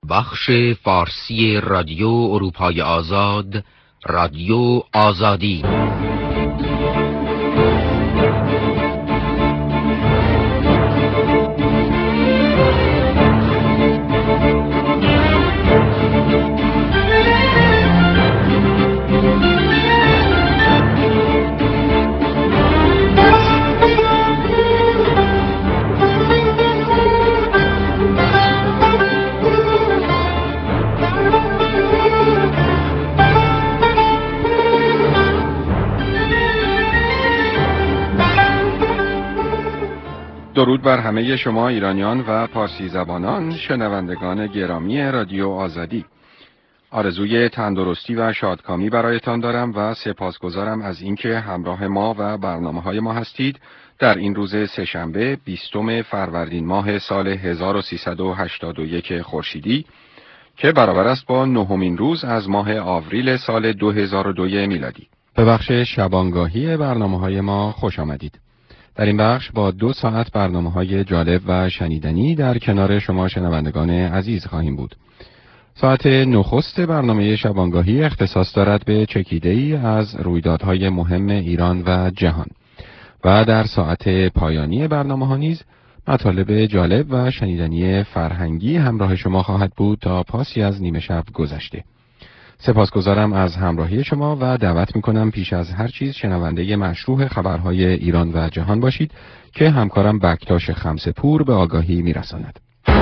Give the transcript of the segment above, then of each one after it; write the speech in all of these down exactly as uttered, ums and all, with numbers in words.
بخش فارسی رادیو اروپای آزاد، رادیو آزادی. درود بر همه شما ایرانیان و پارسی زبانان، شنوندگان گرامی رادیو آزادی. آرزوی تندرستی و شادکامی برایتان دارم و سپاسگزارم از اینکه همراه ما و برنامه‌های ما هستید در این روز سه‌شنبه بیستم فروردین ماه سال هزار و سیصد و هشتاد و یک خورشیدی که برابر است با نهمین روز از ماه آوریل سال دو هزار و دو میلادی. به بخش شبانگاهی برنامه‌های ما خوش آمدید. در این بخش با دو ساعت برنامه‌های جالب و شنیدنی در کنار شما شنوندگان عزیز خواهیم بود. ساعت نخست برنامه شبانگاهی اختصاص دارد به چکیده‌ای از رویدادهای مهم ایران و جهان و در ساعت پایانی برنامه‌ها نیز مطالب جالب و شنیدنی فرهنگی همراه شما خواهد بود تا پاسی از نیمه شب گذشته. سپاسگزارم از همراهی شما و دعوت میکنم پیش از هر چیز شنونده مشروح خبرهای ایران و جهان باشید که همکارم بکتاش خمسه‌پور به آگاهی میرساند.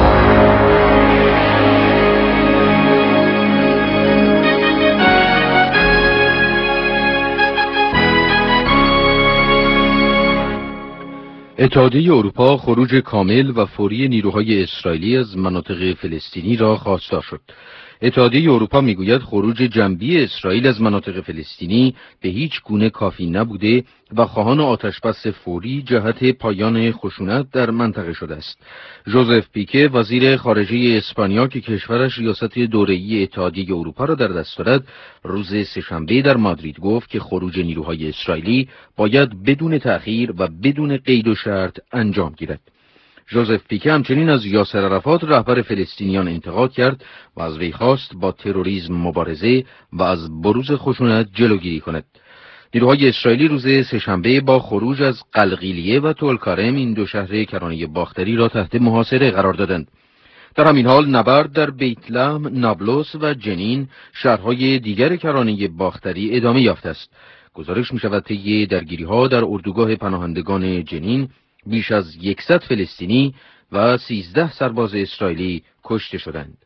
اتحادیه اروپا خروج کامل و فوری نیروهای اسرائیلی از مناطق فلسطینی را خواستار شد. اتحادیه اروپا میگوید خروج جنبی اسرائیل از مناطق فلسطینی به هیچ گونه کافی نبوده و خواهان آتشبس فوری جهت پایان خشونت در منطقه شده است. ژوزف پیکه وزیر خارجه اسپانیا که کشورش ریاست دوره‌ای اتحادیه اروپا را در دست دارد، روز سه‌شنبه در مادرید گفت که خروج نیروهای اسرائیلی باید بدون تأخیر و بدون قید و شرط انجام گیرد. ژوزف پیکه همچنین از یاسر عرفات رهبر فلسطینیان انتقاد کرد و از وی خواست با تروریسم مبارزه و از بروز خشونت جلوگیری کند. نیروهای اسرائیلی روز سه‌شنبه با خروج از قلقیلیه و طولکارم این دو شهر کرانه باختری را تحت محاصره قرار دادند. در همین حال نبرد در بیت لحم، نابلس و جنین، شهرهای دیگر کرانه باختری ادامه یافته است. گزارش می شود طی درگیری‌ها در اردوگاه پناهندگان جنین بیش از صد فلسطینی و سیزده سرباز اسرائیلی کشته شدند.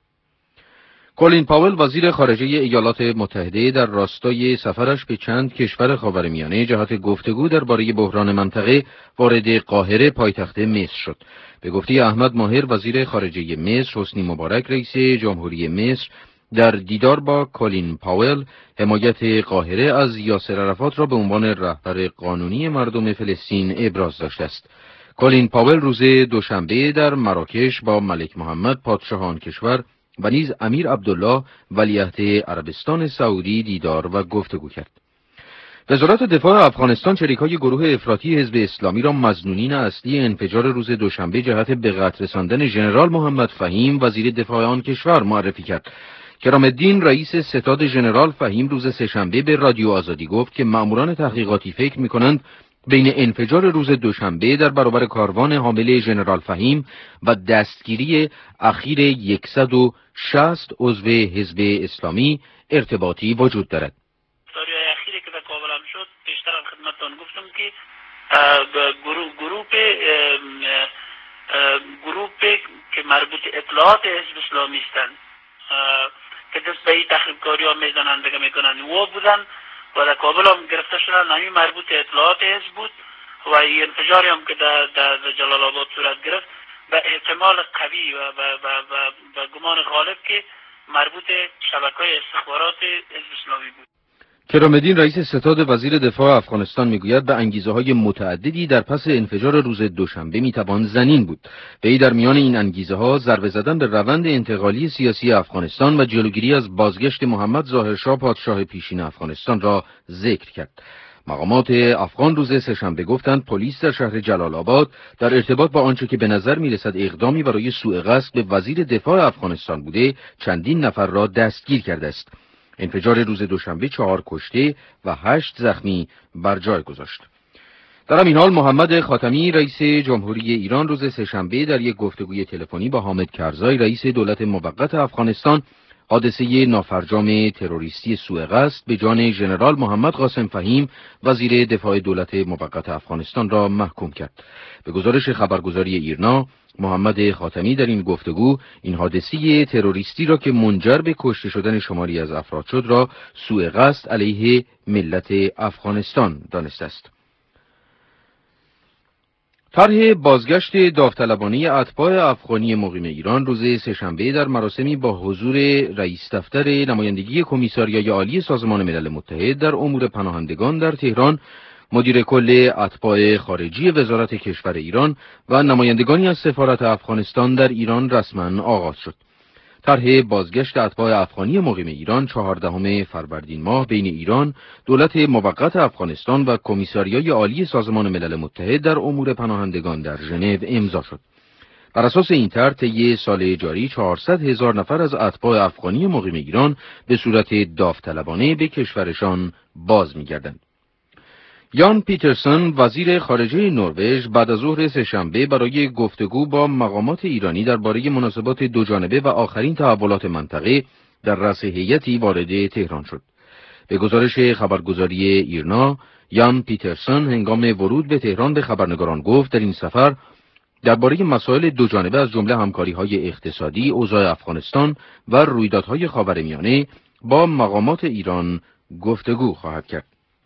کلین پاول وزیر خارجه ایالات متحده در راستای سفرش به چند کشور خاورمیانه جهت گفتگو درباره بحران منطقه وارد قاهره پایتخت مصر شد. به گفته احمد ماهر وزیر خارجه مصر، حسنی مبارک رئیس جمهوری مصر در دیدار با کلین پاول حمایت قاهره از یاسر عرفات را به عنوان رهبر قانونی مردم فلسطین ابراز داشته است. کلین پاول روز دوشنبه در مراکش با ملک محمد پادشاه آن کشور و نیز امیر عبدالله ولیعهد عربستان سعودی دیدار و گفتگو کرد. وزارت دفاع افغانستان شریکای گروه افراطی حزب اسلامی را مظنونین اصلی انفجار روز دوشنبه جهت به قتل رساندن ژنرال محمد فهیم وزیر دفاع آن کشور معرفی کرد. کرام الدین رئیس ستاد ژنرال فهیم روز سه‌شنبه به رادیو آزادی گفت که مأموران تحقیقاتی فکر می‌کنند بین انفجار روز دوشنبه در برابر کاروان حامل ژنرال فهیم و دستگیری اخیر صد و شصت عضو حزب اسلامی ارتباطی وجود دارد. داریای اخیری که در کابل هم شد، پیشتر هم خدمتتان گفتم که گروه گروه گروه که مربوط اطلاعات حزب اسلامی هستند که دست به این تخریبکاری ها میزنند دیگه میکنند و بودن و در کابل هم گرفته شدن. همین مربوط اطلاعات حزب بود و این انفجاری هم که در, در جلال آباد صورت گرفت به احتمال قوی و به گمان غالب که مربوط شبکه‌های استخبارات حزب اسلامی بود. کرام الدین رئیس ستاد وزیر دفاع افغانستان میگوید به انگیزه‌های متعددی در پس انفجار روز دوشنبه میتوان ظنین بود. وی در میان این انگیزه‌ها ضربه زدن به روند انتقالی سیاسی افغانستان و جلوگیری از بازگشت محمد ظاهرشاه پادشاه پیشین افغانستان را ذکر کرد. مقامات افغان روز سه‌شنبه گفتند پلیس در شهر جلال آباد در ارتباط با آنچه که به نظر می‌رسد اقدامی برای سوء قصد به وزیر دفاع افغانستان بوده چندین نفر را دستگیر کرده است. انفجار روز دوشنبه چهار کشته و هشت زخمی بر جای گذاشت. در همین حال محمد خاتمی رئیس جمهوری ایران روز سه‌شنبه در یک گفتگوی تلفنی با حامد کرزای رئیس دولت موقت افغانستان حادثه نافرجام تروریستی سوء قصد به جان ژنرال محمد قاسم فهیم وزیر دفاع دولت موقت افغانستان را محکوم کرد. به گزارش خبرگزاری ایرنا، محمد خاتمی در این گفتگو این حادثه تروریستی را که منجر به کشته شدن شماری از افراد شد را سوء قصد علیه ملت افغانستان دانسته است. طرح بازگشت داوطلبانه اتباع افغانی مقیم ایران روز سه‌شنبه در مراسمی با حضور رئیس دفتر نمایندگی کمیساریای عالی سازمان ملل متحد در امور پناهندگان در تهران، مدیر کل اتباع خارجی وزارت کشور ایران و نمایندگانی از سفارت افغانستان در ایران رسما آغاز شد. طرح بازگشت اتباع افغانی مقیم ایران چهاردهم فروردین ماه بین ایران، دولت موقت افغانستان و کمیساریای عالی سازمان ملل متحد در امور پناهندگان در ژنو امضا شد. بر اساس این طرح طی سال جاری چهارصد هزار نفر از اتباع افغانی مقیم ایران به صورت داوطلبانه به کشورشان باز می‌گردند. یان پیترسن وزیر خارجه نروژ بعد از ظهر سه‌شنبه برای گفتگو با مقامات ایرانی درباره مناسبات دوجانبه و آخرین تحولات منطقه در رأس هیئتی وارد تهران شد. به گزارش خبرگزاری ایرنا، یان پیترسن هنگام ورود به تهران به خبرنگاران گفت در این سفر درباره مسائل دوجانبه از جمله همکاری‌های اقتصادی، اوضاع افغانستان و رویدادهای خاورمیانه با مقامات ایران گفتگو خواهد کرد.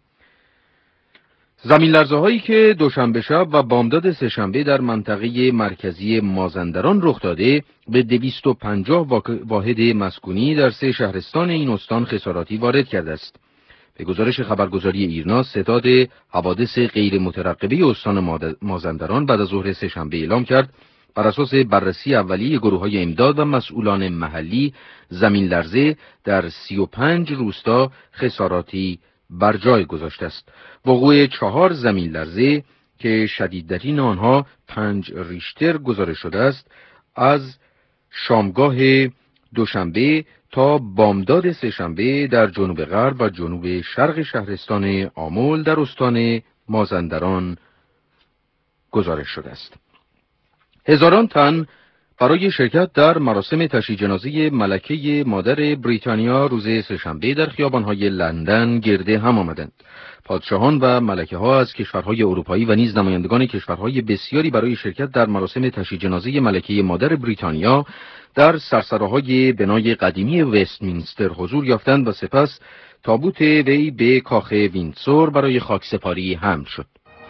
زمین‌لرزه‌هایی که دوشنبه شب و بامداد سه‌شنبه در منطقه مرکزی مازندران رخ داده به دویست و پنجاه واحد مسکونی در سه شهرستان این استان خساراتی وارد کرده است. به گزارش خبرگزاری ایرنا، ستاد حوادث غیر مترقبه استان مازندران بعد از ظهر سه‌شنبه اعلام کرد بر اساس بررسی اولیه گروه‌های امداد و مسئولان محلی زمین‌لرزه در سی و پنج روستا خساراتی بر جای گذاشته است. وقوع چهار زمین لرزه که شدیدترین آنها پنج ریشتر گزارش شده است از شامگاه دوشنبه تا بامداد سه‌شنبه در جنوب غرب و جنوب شرق شهرستان آمل در استان مازندران گزارش شده است. هزاران تن برای شرکت در مراسم تشییع جنازه ملکه مادر بریتانیا روز سه‌شنبه در خیابان‌های لندن گرد هم آمدند. پادشاهان و ملکه ها از کشورهای اروپایی و نیز نمایندگان کشورهای بسیاری برای شرکت در مراسم تشییع جنازه ملکه مادر بریتانیا در سرسراهای بنای قدیمی وستمینستر حضور یافتند و سپس تابوت وی به کاخ ویندسور برای خاکسپاری حمل شد.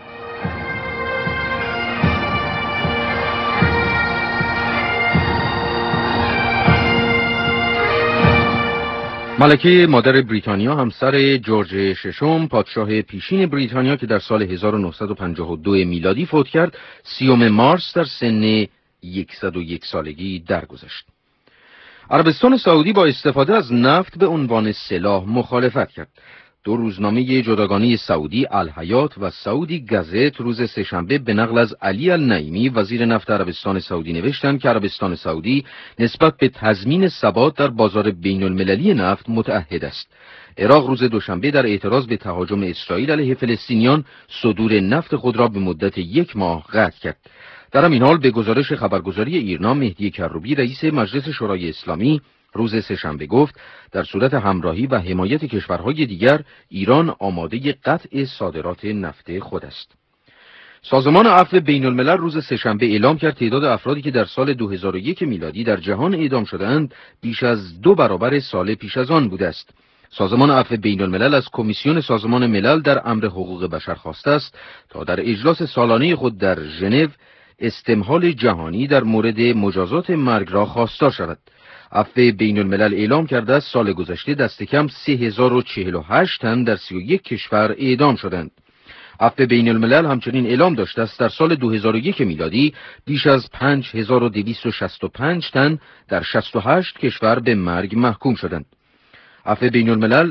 ملکه مادر بریتانیا همسر جورج ششم پادشاه پیشین بریتانیا که در سال هزار و نهصد و پنجاه و دو میلادی فوت کرد، سیوم مارس در سن صد و یک سالگی درگذشت. عربستان سعودی با استفاده از نفت به عنوان سلاح مخالفت کرد. دو روزنامه جداگانه سعودی الحیات و سعودی گزت روز سه‌شنبه به نقل از علی النعیمی وزیر نفت عربستان سعودی نوشتند که عربستان سعودی نسبت به تضمین ثبات در بازار بین المللی نفت متعهد است. عراق روز دوشنبه در اعتراض به تهاجم اسرائیل علیه فلسطینیان صدور نفت خود را به مدت یک ماه قطع کرد. در همین حال به گزارش خبرگزاری ایرنا، مهدی کروبی رئیس مجلس شورای اسلامی روز سه‌شنبه گفت در صورت همراهی و حمایت کشورهای دیگر ایران آماده قطع صادرات نفت خود است. سازمان عفو بین الملل روز سه‌شنبه اعلام کرد تعداد افرادی که در سال دو هزار و یک میلادی در جهان اعدام شدند بیش از دو برابر سال پیش از آن بوده است. سازمان عفو بین الملل از کمیسیون سازمان ملل در امر حقوق بشر خواسته است تا در اجلاس سالانه خود در ژنو استمهال جهانی در مورد مجازات مرگ را خواستار شود. عفو بین الملل اعلام کرده است سال گذشته دست کم سه هزار و چهل و هشت تن در سی و یک کشور اعدام شدند. عفو بین الملل همچنین اعلام داشته است در سال دو هزار و یک میلادی بیش از پنج هزار و دویست و شصت و پنج تن در شصت و هشت کشور به مرگ محکوم شدند. عفو بین الملل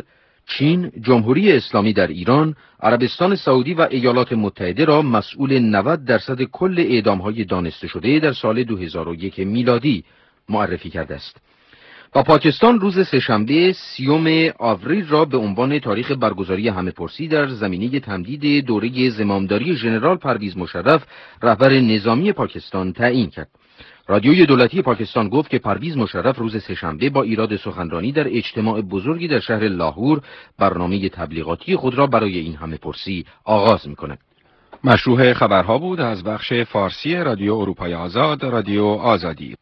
چین، جمهوری اسلامی در ایران، عربستان سعودی و ایالات متحده را مسئول نود درصد کل اعدام‌های دانسته شده در سال دو هزار و یک میلادی معرفی کرده است. و پاکستان روز سه‌شنبه سیوم آوریل را به عنوان تاریخ برگزاری همه‌پرسی در زمینه تمدید دوره زمامداری ژنرال پرویز مشرف رهبر نظامی پاکستان تعیین کرد. رادیوی دولتی پاکستان گفت که پرویز مشرف روز سه‌شنبه با ایراد سخنرانی در اجتماع بزرگی در شهر لاهور برنامه تبلیغاتی خود را برای این همه‌پرسی آغاز می‌کند. مشروع خبرها بود از بخش فارسی رادیو اروپای آزاد، رادیو آزادی.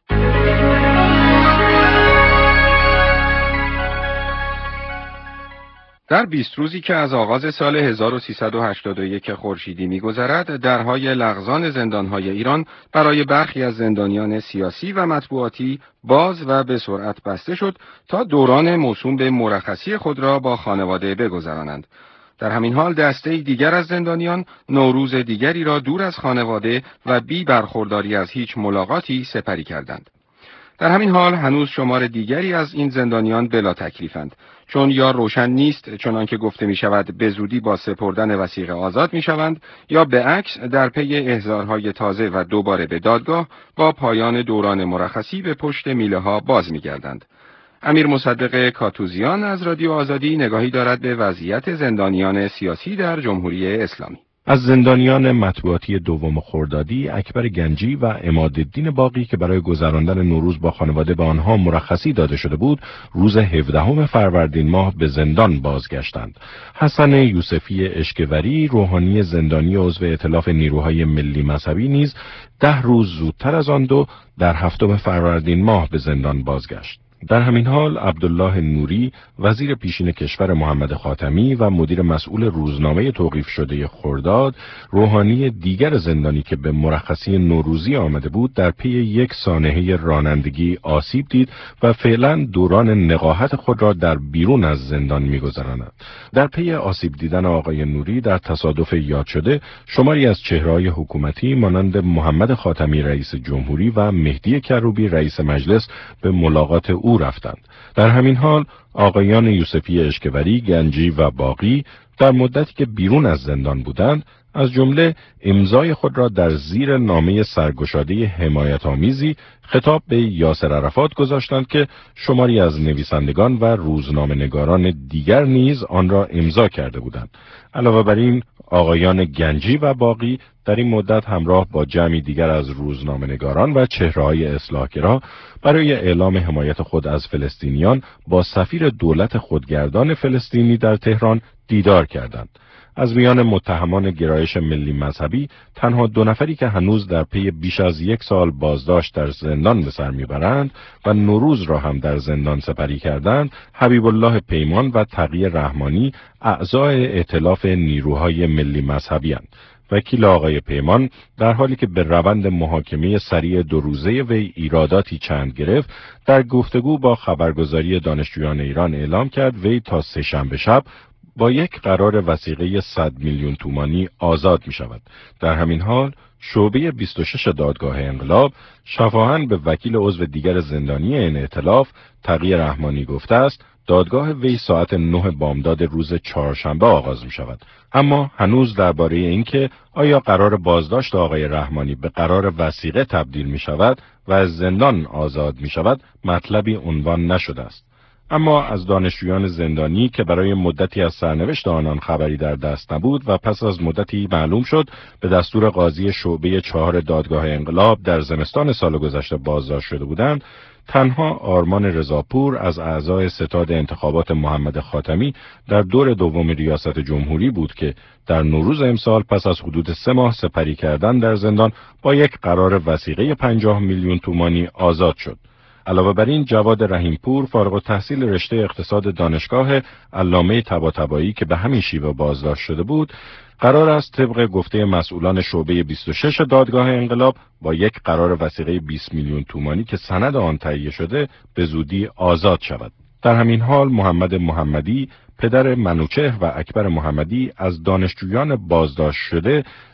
در بیست روزی که از آغاز سال هزار و سیصد و هشتاد و یک خورشیدی می‌گذرد، درهای لغزان زندان‌های ایران برای برخی از زندانیان سیاسی و مطبوعاتی باز و به سرعت بسته شد تا دوران موسوم به مرخصی خود را با خانواده بگذرانند. در همین حال دسته دیگر از زندانیان نوروز دیگری را دور از خانواده و بی برخورداری از هیچ ملاقاتی سپری کردند. در همین حال هنوز شمار دیگری از این زندانیان بلا تکلیفند، چون یا روشن نیست چنان که گفته می شود به زودی با سپردن وثیقه آزاد می شوند، یا به عکس در پی احضارهای تازه و دوباره به دادگاه با پایان دوران مرخصی به پشت میله ها باز می گردند. امیر مصدق کاتوزیان از رادیو آزادی نگاهی دارد به وضعیت زندانیان سیاسی در جمهوری اسلامی. از زندانیان مطبوعاتی دوم خردادی، اکبر گنجی و عمادالدین باقی که برای گذراندن نوروز با خانواده به آنها مرخصی داده شده بود، روز هفدهم فروردین ماه به زندان بازگشتند. حسن یوسفی اشکوری، روحانی زندانی عضو ائتلاف نیروهای ملی مذهبی نیز ده روز زودتر از آن دو در هفتم فروردین ماه به زندان بازگشت. در همین حال عبدالله نوری، وزیر پیشین کشور محمد خاتمی و مدیر مسئول روزنامه توقیف شده خرداد، روحانی دیگر زندانی که به مرخصی نوروزی آمده بود، در پی یک سانحه رانندگی آسیب دید و فعلا دوران نقاهت خود را در بیرون از زندان می‌گذراند. در پی آسیب دیدن آقای نوری در تصادف یاد شده، شماری از چهره‌های حکومتی مانند محمد خاتمی رئیس جمهوری و مهدی کروبی رئیس مجلس به ملاقات او رفتند. در همین حال آقایان یوسفی اشکوری، گنجی و باقی در مدتی که بیرون از زندان بودند، از جمله امضای خود را در زیر نامه سرگشاده حمایت‌آمیزی خطاب به یاسر عرفات گذاشتند که شماری از نویسندگان و روزنامه‌نگاران دیگر نیز آن را امضا کرده بودند. علاوه بر این، آقایان گنجی و باقی در این مدت همراه با جمعی دیگر از روزنامه‌نگاران و چهره‌های اصلاحگرا برای اعلام حمایت خود از فلسطینیان با سفیر دولت خودگردان فلسطینی در تهران دیدار کردند. از میان متهمان گرایش ملی مذهبی، تنها دو نفری که هنوز در پی بیش از یک سال بازداشت در زندان به سر میبرند و نوروز را هم در زندان سپری کردند، حبیب الله پیمان و تقی رحمانی، اعضای ائتلاف نیروهای ملی مذهبی اند. وکیل آقای پیمان در حالی که به روند محاکمه سریع دو روزه وی ایراداتی چند گرفت، در گفتگو با خبرگزاری دانشجویان ایران اعلام کرد وی تا سه‌شنبه شب با یک قرار وثیقه صد میلیون تومانی آزاد می شود. در همین حال شعبه بیست و شش دادگاه انقلاب شفاهن به وکیل عضو دیگر زندانی این ائتلاف تقی رحمانی گفته است دادگاه وی ساعت نه بامداد روز چهارشنبه آغاز می شود. اما هنوز درباره اینکه آیا قرار بازداشت آقای رحمانی به قرار وثیقه تبدیل می شود و از زندان آزاد می شود مطلبی عنوان نشده است. اما از دانشجویان زندانی که برای مدتی از سرنوشت آنان خبری در دست نبود و پس از مدتی معلوم شد به دستور قاضی شعبه چهار دادگاه انقلاب در زمستان سال گذشته بازداشت شده بودند، تنها آرمان رضاپور از اعضای ستاد انتخابات محمد خاتمی در دور دوم ریاست جمهوری بود که در نوروز امسال پس از حدود سه ماه سپری کردن در زندان با یک قرار وثیقه پنجاه میلیون تومانی آزاد شد. علاوه بر این، جواد رحیمپور فارغ التحصیل رشته اقتصاد دانشگاه علامه طباطبایی که به همین شیوه بازداشت شده بود، قرار است طبق گفته مسئولان شعبه بیست و شش دادگاه انقلاب با یک قرار وثیقه بیست میلیون تومانی که سند آن تهیه شده به زودی آزاد شود. در همین حال محمد محمدی، پدر منوچهر و اکبر محمدی از دانشجویان بازداشت شده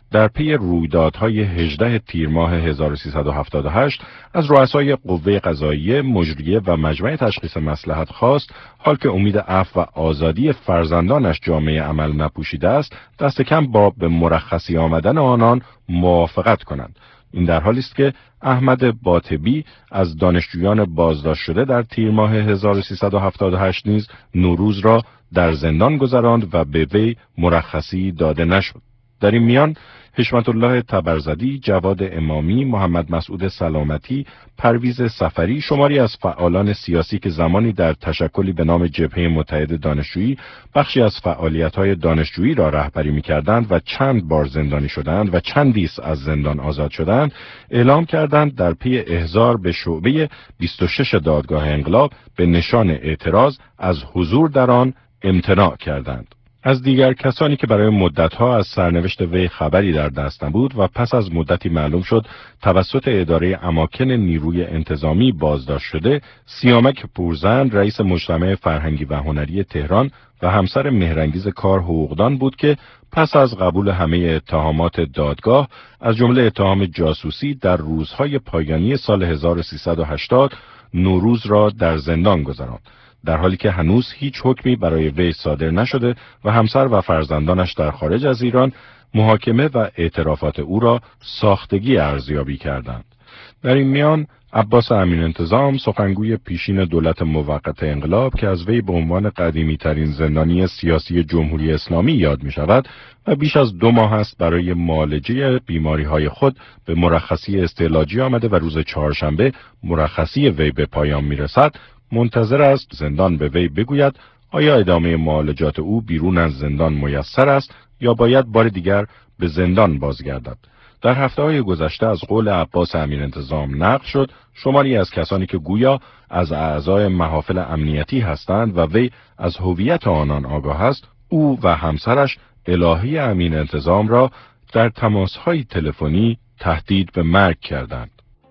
در پی رویدادهای هجدهم تیر ماه هزار و سیصد و هفتاد و هشت از رؤسای قوه قضاییه، مجریه و مجمع تشخیص مصلحت خواست حال که امید عفو و آزادی فرزندانش جامعه عمل نپوشیده است، دست کم با به مرخصی آمدن آنان موافقت کنند. این در حالی است که احمد باطبی از دانشجویان بازداشت شده در تیر ماه هزار و سیصد و هفتاد و هشت نیز نوروز را در زندان گذراند و به وی مرخصی داده نشد. در این میان حشمت الله تبرزدی، جواد امامی، محمد مسعود سلامتی، پرویز سفری، شماری از فعالان سیاسی که زمانی در تشکلی به نام جبهه متحد دانشجویی بخشی از فعالیت‌های دانشجویی را رهبری می‌کردند و چند بار زندانی شدند و چندیس از زندان آزاد شدند، اعلام کردند در پی احضار به شعبه بیست و شش دادگاه انقلاب به نشان اعتراض از حضور در آن امتناع کردند. از دیگر کسانی که برای مدتها از سرنوشت وی خبری در دست نبود و پس از مدتی معلوم شد توسط اداره اماکن نیروی انتظامی بازداشت شده، سیامک پورزن، رئیس مجتمع فرهنگی و هنری تهران و همسر مهرانگیز کار حقوقدان بود که پس از قبول همه اتهامات دادگاه از جمله اتهام جاسوسی در روزهای پایانی سال هزار و سیصد و هشتاد نوروز را در زندان گذراند، در حالی که هنوز هیچ حکمی برای وی صادر نشده و همسر و فرزندانش در خارج از ایران محاکمه و اعترافات او را ساختگی ارزیابی کردند. در این میان عباس امین انتظام، سخنگوی پیشین دولت موقت انقلاب که از وی به عنوان قدیمی ترین زندانی سیاسی جمهوری اسلامی یاد می شود و بیش از دو ماه است برای معالجه بیماری های خود به مرخصی استعلاجی آمده و روز چهارشنبه مرخصی وی به پایان می رسد، منتظر است زندان به وی بگوید آیا ادامه معالجات او بیرون از زندان میسر است یا باید بار دیگر به زندان بازگردد. در هفته‌های گذشته از قول عباس امین انتظام نقل شد شماری از کسانی که گویا از اعضای محافل امنیتی هستند و وی از هویت آنان آگاه است، او و همسرش الهی امین انتظام را در تماس‌های تلفنی تهدید به مرگ کردند.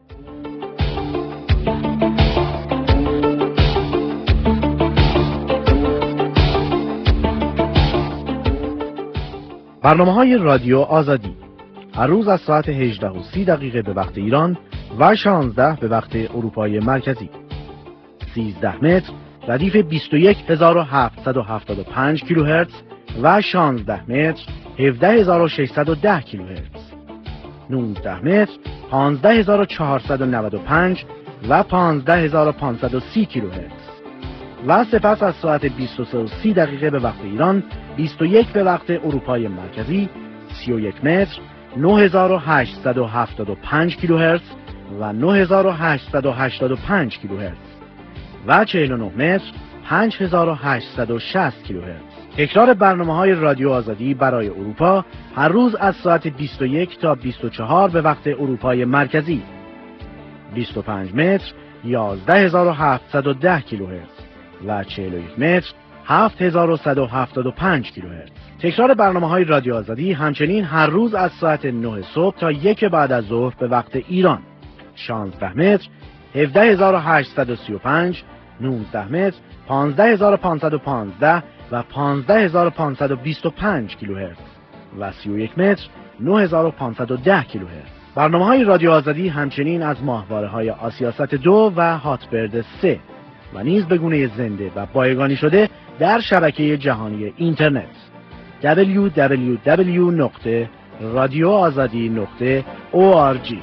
برنامه‌های رادیو آزادی هر روز از ساعت هجده و سی دقیقه به وقت ایران و شانزده به وقت اروپای مرکزی. سیزده متر ردیف بیست و یک هزار و هفتصد و هفتاد و پنج کیلوهرتز و شانزده متر هفده هزار و ششصد و ده کیلوهرتز. نوزده متر پانزده هزار و چهارصد و نود و پنج و پانزده هزار و پانصد و سی کیلوهرتز. و سپس از ساعت بیست و سه و سی دقیقه به وقت ایران، بیست و یک به وقت اروپای مرکزی، سی و یک متر نه هزار و هشتصد و هفتاد و پنج کیلوهرتز و نه هزار و هشتصد و هشتاد و پنج کیلوهرتز و چهل و نه متر پنج هزار و هشتصد و شصت کیلوهرتز. تکرار برنامه‌های رادیو آزادی برای اروپا هر روز از ساعت بیست و یک تا بیست و چهار به وقت اروپای مرکزی. بیست و پنج متر یازده هزار و هفتصد و ده کیلوهرتز و چهل و یک متر هفت هزار و صد و هفتاد و پنج کیلوهرتز. تکرار برنامه‌های رادیو آزادی همچنین هر روز از ساعت نه صبح تا یک بعد از ظهر به وقت ایران. شانزده متر هفده هزار و هشتصد و سی و پنج، نوزده متر پانزده هزار و پانصد و پانزده و پانزده هزار و پانصد و بیست و پنج کیلوهرتز و سی و یک متر نه هزار و پانصد و ده کیلوهرتز. برنامه‌های رادیو آزادی همچنین از ماهواره‌های آسیاست دو و هاتبرد سه و نیز به گونه زنده و بایگانی شده در شبکه جهانی اینترنت دبلیو دبلیو دبلیو نقطه رادیو آزادی نقطه او آر جی.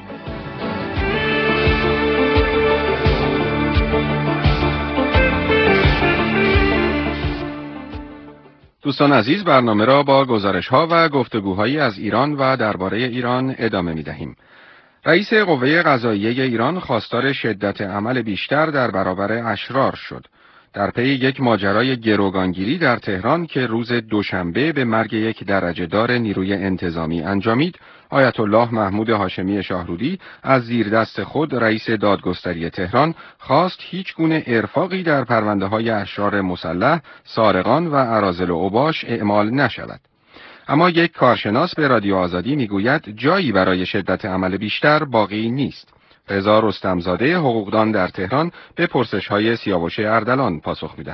دوستان عزیز، برنامه را با گزارش‌ها و گفتگوهایی از ایران و درباره ایران ادامه می‌دهیم. رئیس قوه قضاییه ایران خواستار شدت عمل بیشتر در برابر اشرار شد. در پی یک ماجرای گروگانگیری در تهران که روز دوشنبه به مرگ یک درجه‌دار نیروی انتظامی انجامید، آیت الله محمود هاشمی شاهرودی از زیر دست خود رئیس دادگستری تهران خواست هیچ گونه ارفاقی در پرونده‌های اشرار مسلح، سارقان و اراذل و اوباش اعمال نشود. اما یک کارشناس به رادیو آزادی میگوید جایی برای شدت عمل بیشتر باقی نیست. رضا رستمزاده حقوقدان در تهران به پرسش‌های سیاوش اردلان پاسخ می‌دهد.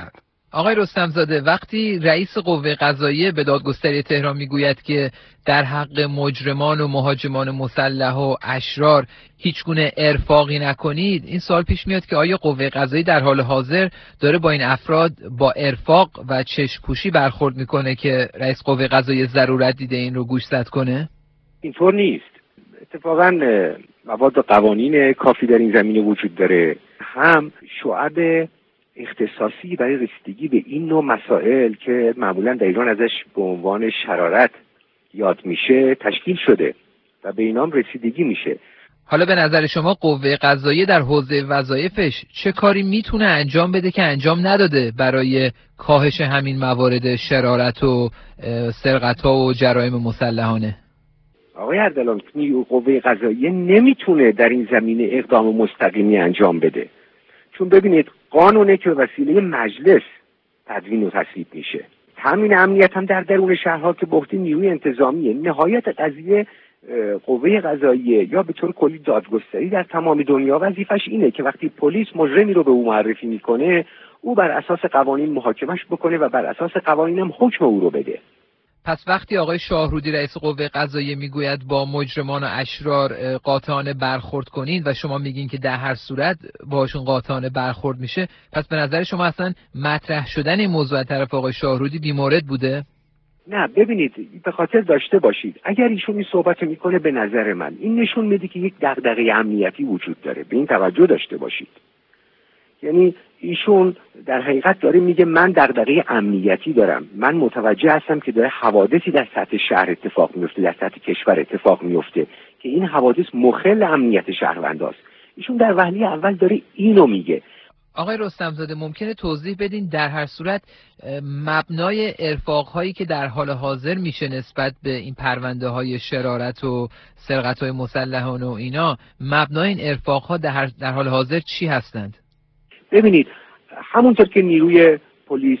آقای رستمزاده، وقتی رئیس قوه قضاییه به دادگستری تهران میگوید که در حق مجرمان و مهاجمان مسلح و اشرار هیچگونه ارفاقی نکنید، این سوال پیش میاد که آیا قوه قضاییه در حال حاضر داره با این افراد با ارفاق و چشم‌پوشی برخورد میکنه که رئیس قوه قضاییه ضرورت دیده این رو گوشزد کنه؟ اینطور نیست. اتفاقاً مواد و قوانین کافی در این زمینه وجود داره، هم شعب اختصاصی برای رسیدگی به این نوع مسائل که معمولاً در ایران ازش به عنوان شرارت یاد میشه تشکیل شده و به اینام رسیدگی میشه. حالا به نظر شما قوه قضاییه در حوزه وظایفش چه کاری میتونه انجام بده که انجام نداده برای کاهش همین موارد شرارت و سرقت‌ها و جرایم مسلحانه؟ آقای اردلان، قوه قضاییه نمیتونه در این زمینه اقدام مستقیمی انجام بده، چون ببینید قانونه که وسیله مجلس تدوین و تصویب میشه. تامین امنیت هم در درون شهرها که به عهده نیروی انتظامیه. نهایت قضیه قوه قضاییه یا به طور کلی دادگستری در تمام دنیا وظیفش اینه که وقتی پلیس مجرمی رو به او معرفی میکنه، او بر اساس قوانین محاکمش بکنه و بر اساس قوانین هم حکم او رو بده. پس وقتی آقای شاهرودی رئیس قوه قضاییه میگوید با مجرمان و اشرار قاطعانه برخورد کنین و شما میگین که در هر صورت باهاشون قاطعانه برخورد میشه، پس به نظر شما اصلا مطرح شدن این موضوع از طرف آقای شاهرودی بیمورد بوده؟ نه، ببینید به خاطر داشته باشید اگر ایشون این صحبت میکنه، به نظر من این نشون میده که یک دغدغه امنیتی وجود داره. به این توجه داشته باشید. یعنی ایشون در حقیقت داره میگه من دغدغه امنیتی دارم، من متوجه هستم که داره حوادثی در سطح شهر اتفاق میفته، در سطح کشور اتفاق میفته که این حوادث مخل امنیت شهرونداست. ایشون در وهله اول داره اینو میگه. آقای رستمزاده، ممکنه توضیح بدین در هر صورت مبنای ارفاق‌هایی که در حال حاضر میشه نسبت به این پرونده های شرارت و سرقت‌های مسلحانه و اینا، مبنای این ارفاق‌ها در, در حال حاضر چی هستند؟ ببینید همونطور که نیروی پلیس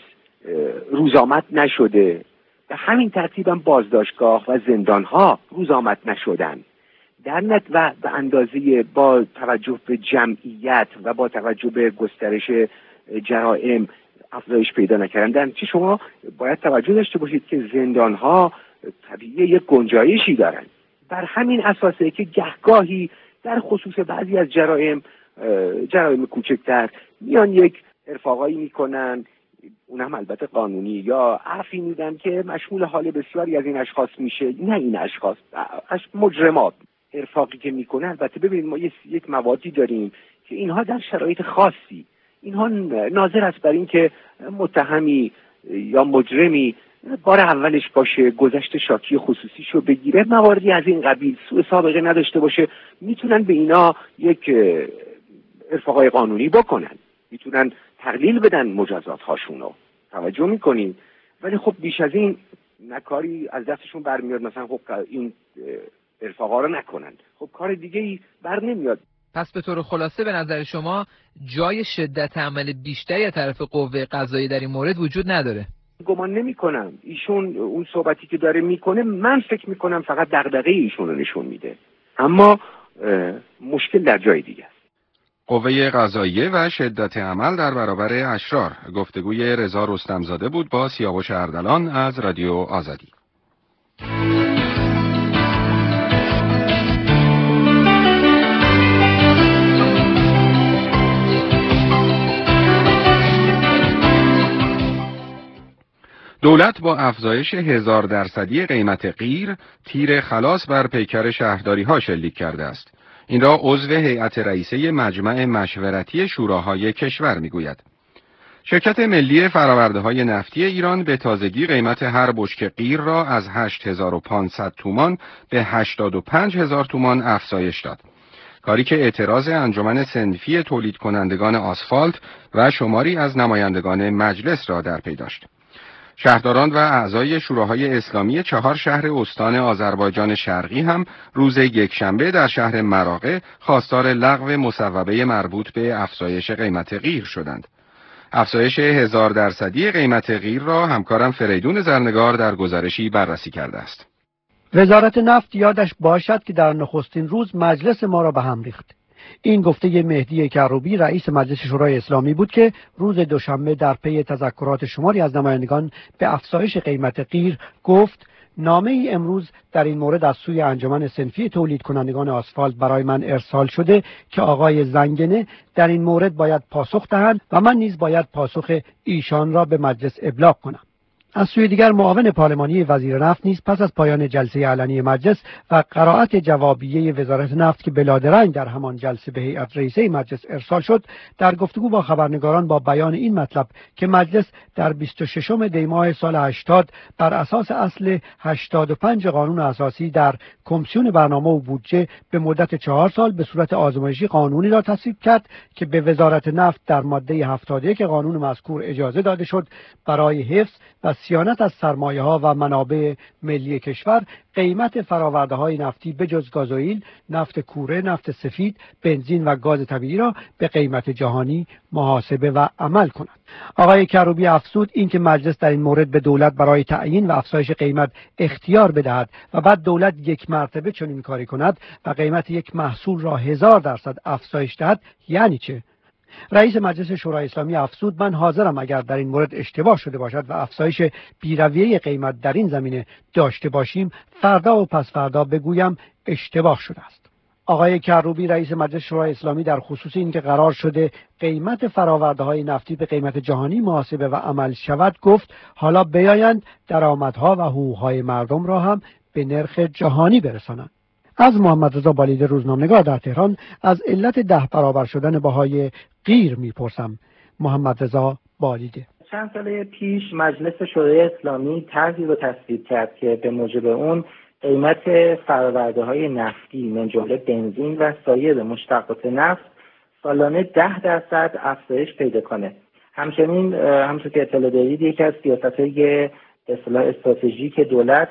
روزآمد نشده، به همین ترتیب هم بازداشتگاه و زندان‌ها روزآمد نشدن. در نت و به اندازه با توجه به جمعیت و با توجه به گسترش جرائم افزایش پیدا نکردن. چه شما باید توجه داشته باشید که زندان‌ها طبیعی یک گنجایشی دارن. بر همین اساسه که گهگاهی در خصوص بعضی از جرائم جرایم کوچکتر میان یک ارفاقایی میکنن، اونم البته قانونی، یا عفی میدن که مشمول حال بسیاری از این اشخاص میشه. نه این اشخاص مجرمات ارفاقی که میکنن، البته ببینید ما یک موادی داریم که اینها در شرایط خاصی، اینها ناظر است بر این که متهمی یا مجرمی بار اولش باشه، گذشته شاکی خصوصیشو بگیره، مواردی از این قبیل، سوء سابقه نداشته باشه، میتونن به اینا یک ارفاقای قانونی بکنن، میتونن تقلیل بدن مجازات هاشونو. توجه میکنین؟ ولی خب بیش از این نکاری از دستشون برمیاد، مثلا خب این ارفاقا رو نکنن، خب کار دیگه ای بر نمیاد. پس به طور خلاصه به نظر شما جای شدت عمل بیشتری از طرف قوه قضاییه در این مورد وجود نداره؟ گمان نمی کنم. ایشون اون صحبتی که داره میکنه، من فکر میکنم فقط دغدغه ایشون رو نشون میده، اما مشکل در جای دیگه است. قوه قضاییه و شدت عمل در برابر اشرار. گفتگوی رضا رستمزاده بود با سیاوش اردلان از رادیو آزادی. دولت با افزایش هزار درصدی قیمت قیر تیر خلاص بر پیکر شهرداری ها شلیک کرده است. این را عضو هیئت رئیسه مجمع مشورتی شوراهای کشور میگوید. شرکت ملی فرآورده‌های نفتی ایران به تازگی قیمت هر بشکه قیر را از هشت هزار و پانصد تومان به هشتاد و پنج هزار تومان افزایش داد. کاری که اعتراض انجمن صنفی تولید کنندگان آسفالت و شماری از نمایندگان مجلس را در پی داشت. شهرداران و اعضای شوراهای اسلامی چهار شهر استان آذربایجان شرقی هم روز یکشنبه در شهر مراغه خواستار لغو مصوبه مربوط به افزایش قیمت قیر شدند. افزایش هزار درصدی قیمت قیر را همکارم فریدون زرنگار در گزارشی بررسی کرده است. وزارت نفت یادش باشد که در نخستین روز مجلس ما را به هم ریخت. این گفته مهدی کروبی رئیس مجلس شورای اسلامی بود که روز دوشنبه در پی تذکرات شماری از نمایندگان به افزایش قیمت قیر گفت نامه ای امروز در این مورد از سوی انجمن صنفی تولید کنندگان آسفالت برای من ارسال شده که آقای زنگنه در این مورد باید پاسخ دهند و من نیز باید پاسخ ایشان را به مجلس ابلاغ کنم. از سوی دیگر معاون پارلمانی وزیر نفت نیز پس از پایان جلسه علنی مجلس و قرائت جوابیه وزارت نفت که بلادرنگ در همان جلسه به هیئت رئیسه مجلس ارسال شد، در گفتگو با خبرنگاران با بیان این مطلب که مجلس در بیست و ششم دی ماه سال هشتاد بر اساس اصل هشتاد و پنج قانون اساسی در کمیسیون برنامه و بودجه به مدت چهار سال به صورت آزمایشی قانونی را تصویب کرد که به وزارت نفت در ماده هفتاد و یک قانون مذکور اجازه داده شد برای حفظ و صیانت از سرمایه‌ها و منابع ملی کشور قیمت فرآورده‌های نفتی به جز گازوئیل، نفت کوره، نفت سفید، بنزین و گاز طبیعی را به قیمت جهانی محاسبه و عمل کند. آقای کروبی افزود اینکه مجلس در این مورد به دولت برای تعیین و افزایش قیمت اختیار بدهد و بعد دولت یک مرتبه چنین کاری کند و قیمت یک محصول را هزار درصد افزایش دهد یعنی چه؟ رئیس مجلس شورای اسلامی افزود من حاضرم اگر در این مورد اشتباه شده باشد و افزایش بی‌رویه قیمت در این زمینه داشته باشیم فردا و پس فردا بگویم اشتباه شده است. آقای کروبی رئیس مجلس شورای اسلامی در خصوص اینکه قرار شده قیمت فرآورده‌های نفتی به قیمت جهانی محاسبه و عمل شود گفت حالا بیایند درآمدها و حقوق‌های مردم را هم به نرخ جهانی برسانند. از محمد رضا بالیده روزنامه‌نگار در تهران از علت ده برابر شدن بهای قیر میپرسم. محمد رضا بالیده: چند سال پیش مجلس شورای اسلامی طرحی رو تصویب کرد که به موجب اون قیمت فرآورده‌های نفتی من جمله بنزین و سایر مشتقات نفت سالانه ده درصد افزایش پیدا کنه. همچنین همونطور که اطلاع دارید یکی از سیاست‌های به اصطلاح استراتژیک دولت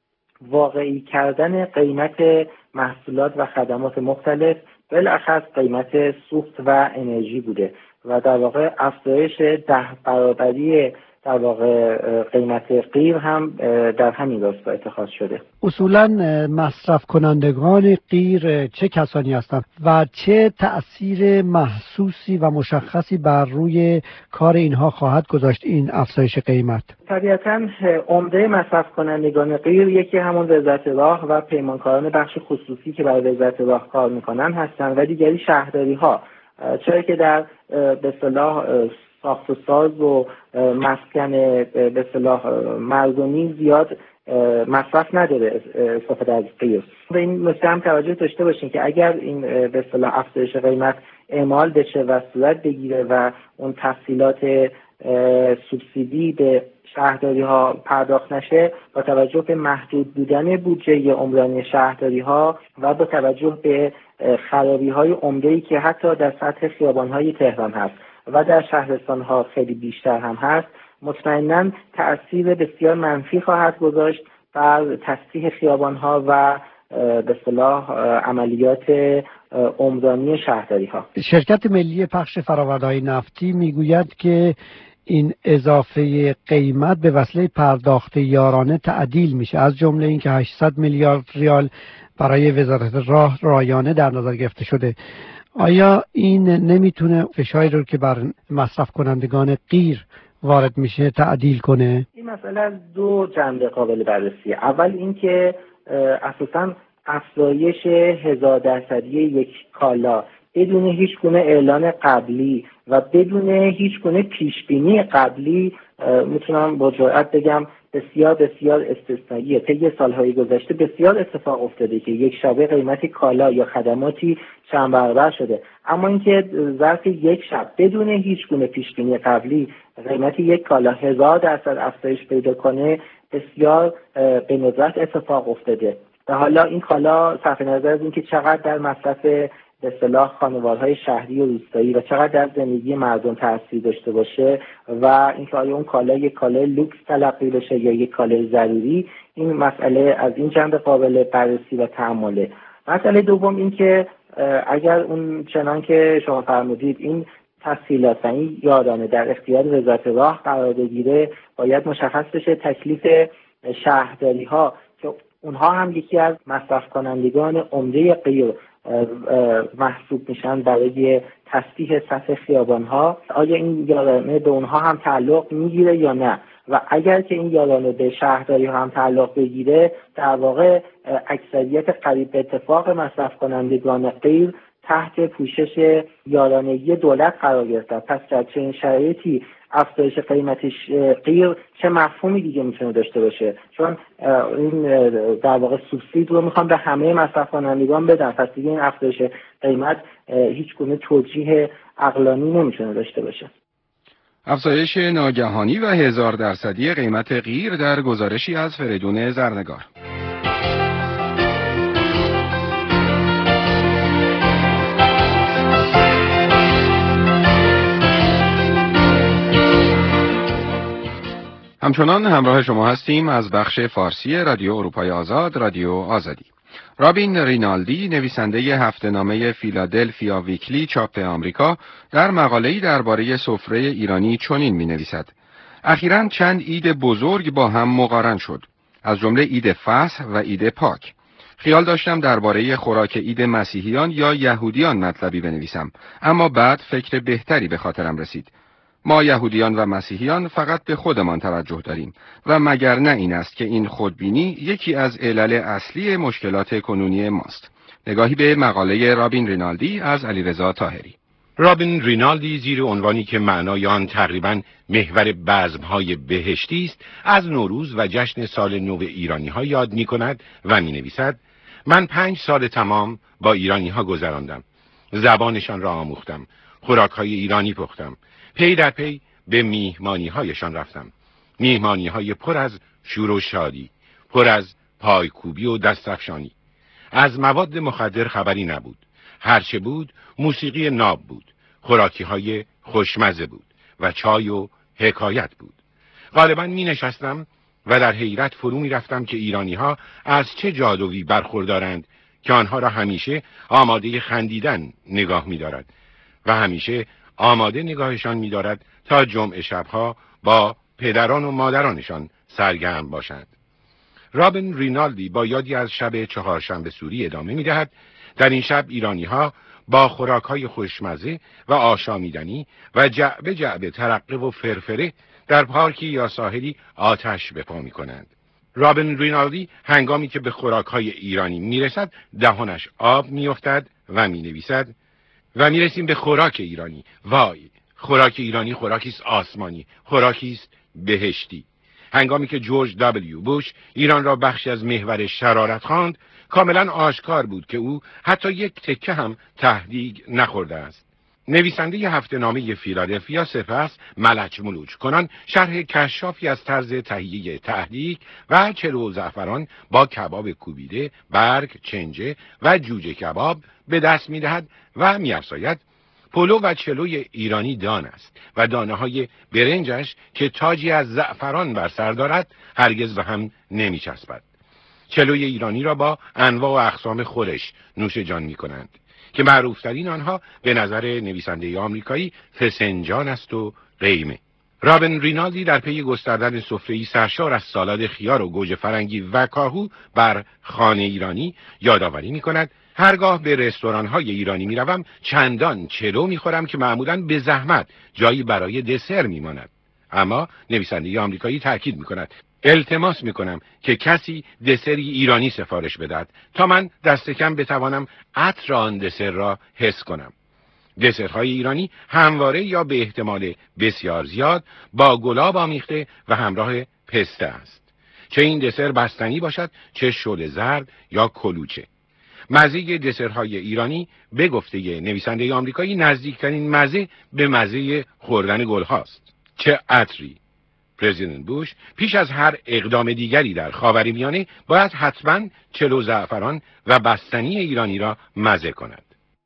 واقعی کردن قیمت محصولات و خدمات مختلف بالاخص قیمت سوخت و انرژی بوده و در واقع افزایش ده برابری در واقع قیمت قیر هم در همین راستا اتخاذ شده. اصولاً مصرف کنندگان قیر چه کسانی هستند و چه تأثیر محسوسی و مشخصی بر روی کار اینها خواهد گذاشت این افزایش قیمت؟ طبیعتاً عمده مصرف کنندگان قیر یکی همون وزارت راه و پیمانکاران بخش خصوصی که برای وزارت راه کار میکنن هستند و دیگری شهرداری ها، چرا که در به اصطلاح ساخت و ساز و مسکن به اصطلاح مردمی زیاد مصرف نداره استفاده از قیر. به این نکته هم توجه داشته باشین که اگر این به اصطلاح افزایش قیمت اعمال بشه و صورت بگیره و اون تسهیلات سوبسیدی به شهرداری ها پرداخت نشه، با توجه به محدود بودن بودجه عمرانی شهرداری ها و با توجه به خرابی های عمده‌ای که حتی در سطح خیابان های تهران هست و در شهرستان ها خیلی بیشتر هم هست، مطمئناً تأثیر بسیار منفی خواهد گذاشت بر تصحیح خیابان ها و به اصطلاح عملیات عمرانی شهرداری ها. شرکت ملی پخش فرآورده‌های نفتی میگوید که این اضافه قیمت به وسیله پرداخت یارانه تعدیل میشه، از جمله اینکه هشتصد میلیارد ریال برای وزارت راه رایانه در نظر گرفته شده. آیا این نمیتونه فشاری رو که بر مصرف کنندگان قیر وارد میشه تعدیل کنه؟ این مسئله از دو جنبه قابل بررسیه. اول اینکه اساساً افزایش هزار درصدی یک کالا بدون هیچ گونه اعلان قبلی و بدون هیچ گونه پیشبینی قبلی میتونم با جرئت بگم بسیار بسیار استثنائیه. طی سالهای گذشته بسیار اتفاق افتاده که یک شبه قیمت کالا یا خدماتی چند برابر شده، اما اینکه ظرف یک شب بدون هیچ گونه پیشبینی قبلی قیمت یک کالا هزار درصد افزایش پیدا کنه بسیار به ندرت اتفاق افتاده. و حالا این کالا صرف نظر از اینکه چقدر در مصرف به اصطلاح خانوارهای شهری و روستایی و چقدر در زندگی مردم تاثیر داشته باشه و اینکه آیا اون کالا یک کالای لوکس تلقی بشه یا یک کالای ضروری، این مسئله از این جنبه قابل بررسی و تأمله. مسئله دوم این که اگر اون چنان که شما فرمودید این تسهیلات و این یارانه در اختیار وزارت راه قرار بگیره، باید مشخص بشه تکلیف شهرداری ها که اونها هم یکی از مصرف کنندگان عمده غیر محسوب میشن برای تصحیح سطح خیابان‌ها، آیا این یارانه به اونها هم تعلق میگیره یا نه؟ و اگر که این یارانه به شهرداری هم تعلق بگیره، در واقع اکثریت قریب به اتفاق مصرف کنندگان غیر تحت پوشش یارانگی دولت قرار گرفته. پس در چنین شرایطی افزایش قیمت غیر چه مفهومی دیگه میتونه داشته باشه؟ چون این در واقع سوبسید رو میخوان به همه مصرف کنندگان بدن، پس دیگه این افزایش قیمت هیچ گونه توجیه عقلانی نمیتونه داشته باشه. افزایش ناگهانی و هزار درصدی قیمت غیر در گزارشی از فریدون زرنگار. همچنان همراه شما هستیم از بخش فارسی رادیو اروپای آزاد، رادیو آزادی. رابین رینالدی، نویسنده هفته‌نامه فیلادلفیا ویکلی چاپ آمریکا، در مقاله‌ای درباره سفره ایرانی چنین می‌نویسد: اخیراً چند عید بزرگ با هم مقارن شد، از جمله عید فصح و عید پاک. خیال داشتم درباره خوراک عید مسیحیان یا یهودیان مطلبی بنویسم، اما بعد فکر بهتری به خاطرم رسید. ما یهودیان و مسیحیان فقط به خودمان توجه داریم و مگر نه این است که این خودبینی یکی از علل اصلی مشکلات کنونی ماست. نگاهی به مقاله رابین رینالدی از علیرضا طاهری. رابین رینالدی زیر عنوانی که معنای آن تقریباً محور بزم‌های بهشتی است، از نوروز و جشن سال نو ایرانی‌ها یاد می‌کند و می‌نویسد: من پنج سال تمام با ایرانی‌ها گذراندم. زبانشان را آموختم، خوراک‌های ایرانی پختم. پی در پی به میهمانی‌هایشان رفتم. میهمانی‌های پر از شور و شادی، پر از پایکوبی و دستفشانی. از مواد مخدر خبری نبود. هرچه بود موسیقی ناب بود، خوراکی‌های خوشمزه بود و چای و حکایت بود. غالباً می نشستم و در حیرت فرو می رفتم که ایرانی‌ها از چه جادویی برخوردارند که آنها را همیشه آماده خندیدن نگاه می دارد و همیشه آماده نگاهشان می دارد تا جمعه شبها با پدران و مادرانشان سرگرم باشند. رابین رینالدی با یادی از شب چهارشنبه سوری ادامه می دهد: در این شب ایرانی‌ها با خوراک‌های خوشمزه و آشامیدنی و جعبه جعبه ترقه و فرفره در پارکی یا ساحلی آتش به پا می‌کنند. رابین رینالدی هنگامی که به خوراک‌های ایرانی می‌رسد دهانش آب می‌افتد و می‌نویسد: و می‌رسیم به خوراک ایرانی. وای، خوراک ایرانی خوراکی است آسمانی، خوراکی است بهشتی. هنگامی که جورج دبلیو بوش ایران را بخشی از محور شرارت خواند، کاملا آشکار بود که او حتی یک تکه هم تهدیگ نخورده است. نویسنده هفته‌نامه فیلادلفیا سپس ملچ ملوچ کنان شرح کشافی از طرز تهیه تهدیگ و چلو و زعفران با کباب کوبیده، برگ، چنجه و جوجه کباب به دست می‌دهد و می‌افزاید: پلو و چلوی ایرانی دان است و دانه های برنجش که تاجی از زعفران بر سر دارد هرگز به هم نمی چسبد. چلوی ایرانی را با انواع و اقسام خورش نوش جان می کنند که معروفترین آنها به نظر نویسنده آمریکایی فسنجان است و قیمه. رابین رینالدی در پی گستردن سفره‌ای سرشار از سالاد خیار و گوجه فرنگی و کاهو بر خانه ایرانی یادآوری می کند: هرگاه به رستوران‌های ایرانی می‌روم چندان چلو می‌خورم که معمولاً به زحمت جایی برای دسر می‌ماند. اما نویسنده آمریکایی تأکید می‌کند: التماس می‌کنم که کسی دسری ایرانی سفارش بدهد تا من دست کم بتوانم عطر آن دسر را حس کنم. دسرهای ایرانی همواره یا به احتمال بسیار زیاد با گلاب آمیخته و همراه پسته است. چه این دسر بستنی باشد، چه شل زرد یا کلوچه. مزه دسرهای ایرانی به گفته نویسنده آمریکایی نزدیکترین مزه به مزه خوردن گل هاست. چه عطری! پرزیدنت بوش پیش از هر اقدام دیگری در خاورمیانه باید حتما چلو زعفران و بستنی ایرانی را مزه کند.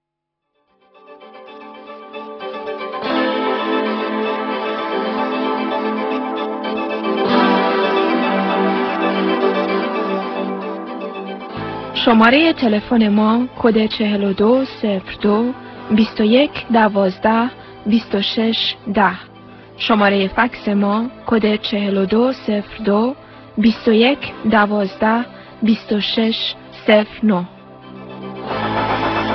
شماره تلفن ما کد چهل و دو صفر دو بیست و یک دوازده بیست و شش ده. شماره فکس ما کد چهل و دو صفر دو بیست و یک دوازده بیست و شش صفر نه.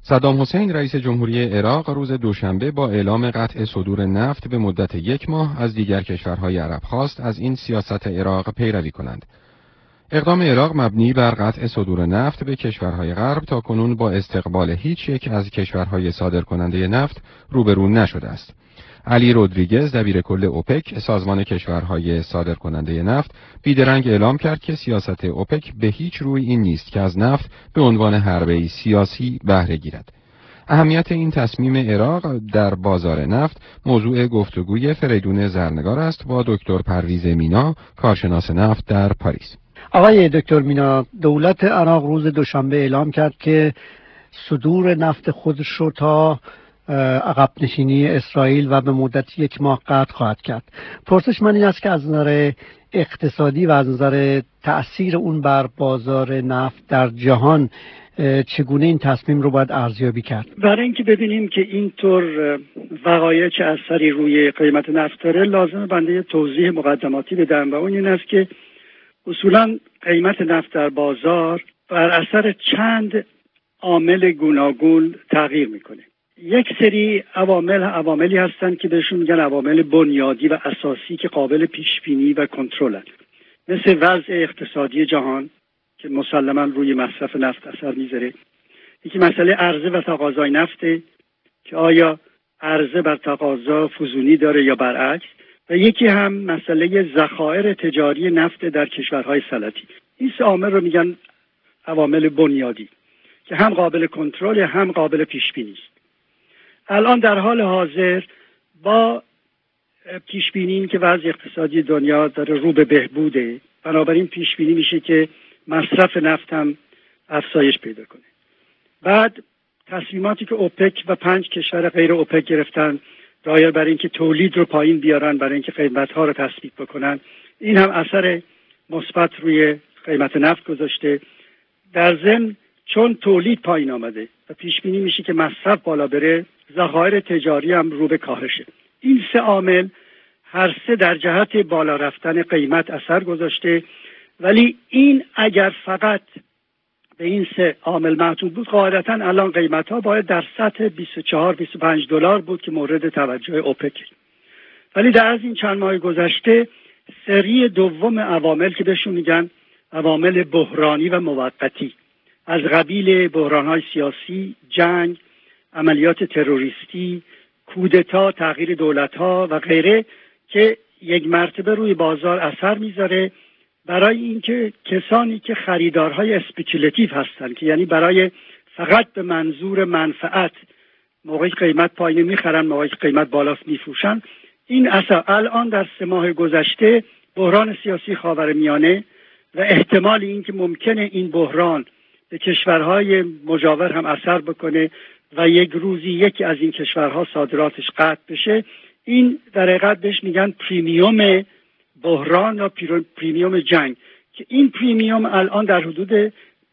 صدام حسین رئیس جمهوری عراق روز دوشنبه با اعلام قطع صدور نفت به مدت یک ماه از دیگر کشورهای عرب خواست از این سیاست عراق پیروی کنند. اقدام عراق مبنی بر قطع صدور نفت به کشورهای غرب تا کنون با استقبال هیچ یک از کشورهای صادرکننده نفت روبرو نشده است. علی رودریگز دبیر کل اوپک سازمان کشورهای صادرکننده نفت بیدرنگ اعلام کرد که سیاست اوپک به هیچ روی این نیست که از نفت به عنوان حربه‌ای سیاسی بهره گیرد. اهمیت این تصمیم عراق در بازار نفت موضوع گفتگوی فریدون زرنگار است با دکتر پرویز مینا کارشناس نفت در پاریس. آقای دکتر مینا، دولت عراق روز دوشنبه اعلام کرد که صدور نفت خودش رو تا عقب نشینی اسرائیل و به مدت یک ماه قطع خواهد کرد. پرسش من این است که از نظر اقتصادی و از نظر تأثیر اون بر بازار نفت در جهان چگونه این تصمیم رو باید ارزیابی کرد؟ برای اینکه ببینیم که اینطور وقایع چه اثری روی قیمت نفت داره لازمه بنده یه توضیح مقدماتی بدم و اون این است که اصولا قیمت نفت در بازار بر اثر چند عامل گوناگون تغییر میکنه. یک سری عوامل عواملی هستند که بهشون میگن عوامل بنیادی و اساسی که قابل پیش بینی و کنترل هست، مثل وضع اقتصادی جهان که مسلما روی مصرف نفت اثر میذاره. یکی مسئله عرضه و تقاضای نفته که آیا عرضه بر تقاضا فزونی داره یا برعکس، و یکی هم مسئله ذخایر تجاری نفت در کشورهای صنعتی. این سه عامل رو میگن عوامل بنیادی که هم قابل کنترل هم قابل پیش بینی است. الان در حال حاضر با پیش بینی که وضع اقتصادی دنیا داره رو به بهبوده، بنابراین پیش بینی میشه که مصرف نفت هم افزایش پیدا کنه. بعد تصمیماتی که اوپک و پنج کشور غیر اوپک گرفتن دایر برای اینکه تولید رو پایین بیارن، برای اینکه قیمت‌ها رو تثبیت بکنن، این هم اثر مثبت روی قیمت نفت گذاشته. در ضمن چون تولید پایین آمده و پیش بینی میشه که مصرف بالا بره، ذخایر تجاری هم رو به کاهشه. این سه عامل هر سه در جهت بالا رفتن قیمت اثر گذاشته، ولی این اگر فقط به این سه عامل محدود بود، قاعدتاً الان قیمت‌ها باید در سطح بیست و چهار بیست و پنج دلار بود که مورد توجه اوپک. ولی در از این چند ماه گذشته سری دوم عوامل که بهشون میگن عوامل بحرانی و موقتی، از قبیل بحران‌های سیاسی، جنگ، عملیات تروریستی، کودتا، تغییر دولت‌ها و غیره، که یک مرتبه روی بازار اثر میذاره برای اینکه کسانی که خریدارهای اسپیکولتیو هستن، که یعنی برای فقط به منظور منفعت موقعی قیمت پایین میخرن، موقعی قیمت بالاست میفروشن، این اثر الان در سه ماه گذشته بحران سیاسی خاورمیانه و احتمال اینکه ممکنه این بحران به کشورهای مجاور هم اثر بکنه و یک روزی یکی از این کشورها صادراتش قطع بشه، این در حقیقت بهش میگن پریمیوم بحران یا پریمیوم جنگ، که این پریمیوم الان در حدود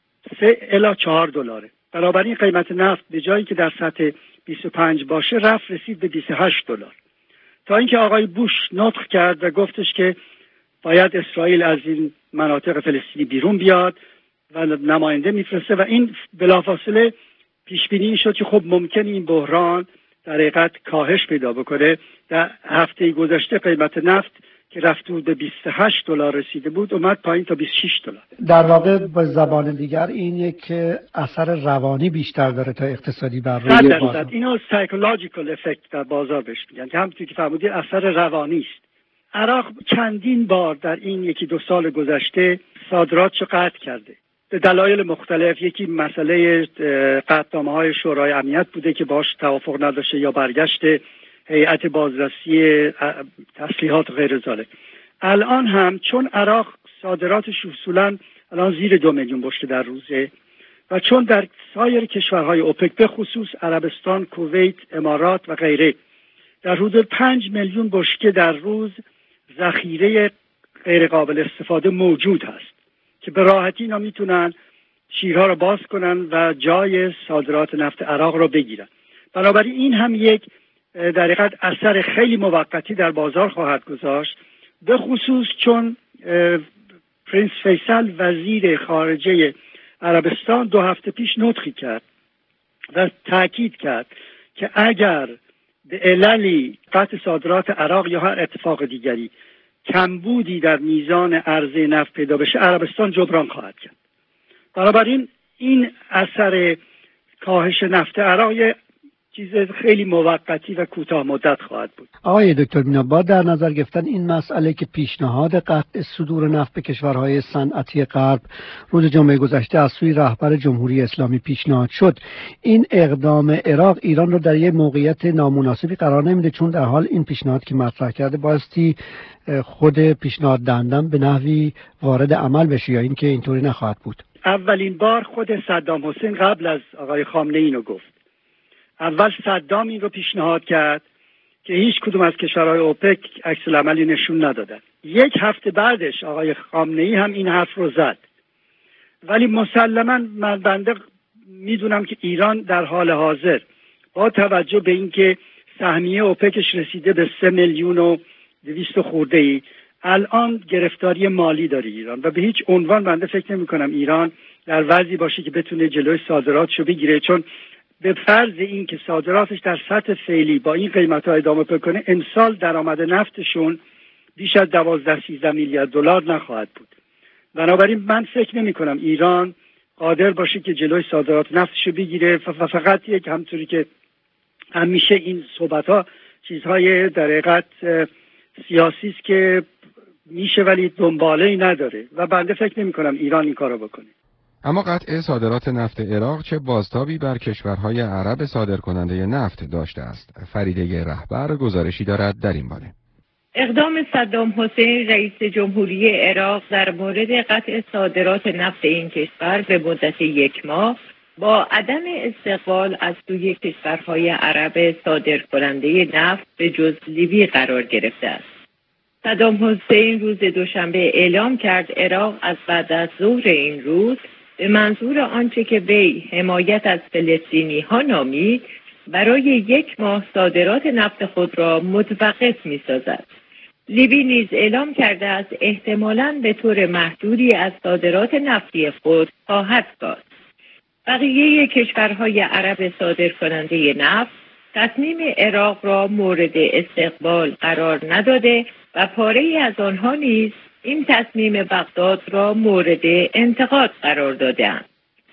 سه الی چهار دلاره. بنابراین قیمت نفت به جایی که در سطح بیست و پنج باشه رفت رسید به بیست و هشت دلار، تا اینکه آقای بوش نطق کرد و گفتش که باید اسرائیل از این مناطق فلسطینی بیرون بیاد و نماینده میفرسته، و این بلافاصله پیش بینی شد که خب ممکن این بحران در حقیقت کاهش پیدا بکنه. در هفته گذشته قیمت نفت که رفت بود به بیست و هشت دلار رسیده بود، اومد پایین تا بیست و شش دلار. در واقع به زبان دیگر این یک اثر روانی بیشتر داره تا اقتصادی بر روی بازار. اینو سایکولوژیکال افکت در بازار بهش میگن، که همونطور که فرمودید اثر روانی است. عراق چندین بار در این یکی دو سال گذشته صادراتش قطع کرده به دلایل مختلف. یکی مسئله قطعنامه‌های شورای امنیت بوده که باش توافق نداشته، یا برگشت هیئت بازرسی تسلیحات غیر ذالک. الان هم چون عراق صادراتش اصولاً الان زیر دو میلیون بشکه در روزه، و چون در سایر کشورهای اوپک به خصوص عربستان، کویت، امارات و غیره در حدود پنج میلیون بشکه در روز ذخیره غیر قابل استفاده موجود هست که به راحتی اینا میتونن شیرها رو باز کنن و جای صادرات نفت عراق رو بگیرن. بنابراین این هم یک در حقیقت اثر خیلی موقتی در بازار خواهد گذاشت، به خصوص چون پرنس فیصل وزیر خارجه عربستان دو هفته پیش نطقی کرد و تاکید کرد که اگر به عللی قطع صادرات عراق یا هر اتفاق دیگری کمبودی در میزان عرضه نفت پیدا بشه، عربستان جبران خواهد کرد. بنابراین این اثر کاهش نفت عراق یه چیز خیلی موقتی و کوتاه مدت خواهد بود. آقای دکتر مینا، با در نظر گرفتن این مسئله که پیشنهاد قطع صدور نفت به کشورهای صنعتی غرب روز جمعه گذشته از سوی رهبر جمهوری اسلامی پیشنهاد شد، این اقدام عراق ایران رو در یک موقعیت نامناسبی قرار نمیده، چون در حال این پیشنهاد که مطرح کرده بایستی خود پیشنهاد دهندم به نحوی وارد عمل بشه، یا این که اینطوری نخواهد بود؟ اولین بار خود صدام حسین قبل از آقای خامنه ای اینو گفت. اول صدام این رو پیشنهاد کرد که هیچ کدوم از کشورهای اوپک عکس العملی نشون ندادن. یک هفته بعدش آقای خامنه ای هم این حرف رو زد. ولی مسلماً من بنده میدونم که ایران در حال حاضر با توجه به اینکه سهمیه اوپکش رسیده به سه میلیون و دویست خورده ای، الان گرفتاری مالی داره ایران و به هیچ عنوان بنده فکر نمی کنم ایران در وضعی باشه که بتونه جلوی صادراتشو بگیره، چون به فرض این که صادراتش در سطح فعلی با این قیمت‌ها ادامه پیدا کنه، امسال درآمد نفتشون بیش از دوازده سیزده میلیارد دلار نخواهد بود. بنابراین من فکر نمی کنم ایران قادر باشه که جلوی صادرات نفتشو بگیره و فقط یک همونطوری که همیشه این صحبت‌ها چیزهای در حقیقت سیاسی است که میشه ولی دنباله‌ای نداره و بنده فکر نمی کنم ایران این کارو بکنه. اما قطع صادرات نفت عراق چه بازتابی بر کشورهای عرب صادرکننده نفت داشته است؟ فریده رهبر گزارشی دارد در این باره. اقدام صدام حسین رئیس جمهوری عراق در مورد قطع صادرات نفت این کشور به مدت یک ماه با عدم استقبال از سوی کشورهای عرب صادرکننده نفت به جز لیبی قرار گرفته است. صدام حسین روز دوشنبه اعلام کرد عراق از بعد از ظهر این روز به منظور آنچه که وی حمایت از فلسطینی ها نامید برای یک ماه صادرات نفت خود را متوقف می سازد. لیبی نیز اعلام کرده است احتمالاً به طور محدودی از صادرات نفتی خود خواهد کاست. بقیه کشورهای عرب صادرکننده نفت تصمیم عراق را مورد استقبال قرار نداده و پاره‌ای از آنها نیز این تصمیم بغداد را مورد انتقاد قرار داده‌اند.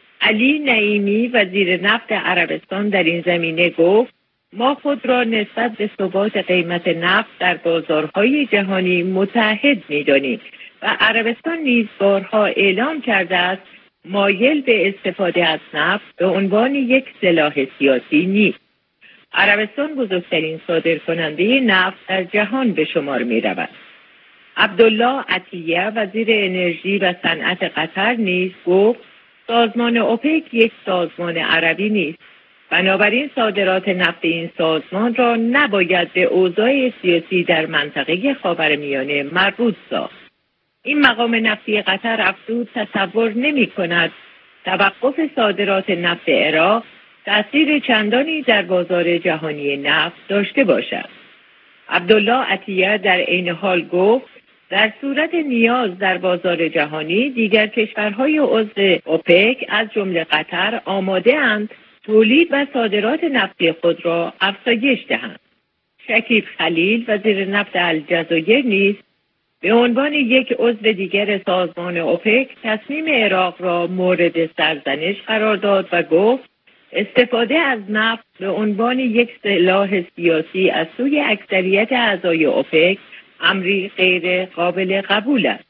علی نعیمی وزیر نفت عربستان در این زمینه گفت ما خود را نسبت به ثبات قیمت نفت در بازارهای جهانی متعهد می‌دانیم و عربستان نیز بارها اعلام کرده است مایل به استفاده از نفت به عنوان یک سلاح سیاسی نیست. عربستان بزرگترین صادرکننده نفت در جهان به شمار می‌رود. عبدالله عطیه وزیر انرژی و صنعت قطر نیز گفت سازمان اوپک یک سازمان عربی نیست. بنابراین صادرات نفت این سازمان را نباید به اوضاع سیاسی در منطقه خاورمیانه مربوط ساخت. این مقام نفتی قطر افزود تصور نمی کند توقف صادرات نفت عراق تأثیر چندانی در بازار جهانی نفت داشته باشد. عبدالله عطیه در عین حال گفت در صورت نیاز در بازار جهانی دیگر کشورهای عضو اوپک از جمله قطر آماده اند تولید و صادرات نفتی خود را افزایش دهند. شکیب خلیل وزیر نفت الجزایر نیز به عنوان یک عضو دیگر سازمان اوپک تصمیم عراق را مورد سرزنش قرار داد و گفت استفاده از نفت به عنوان یک سلاح سیاسی از سوی اکثریت اعضای اوپک امری غیر قابل قبول است.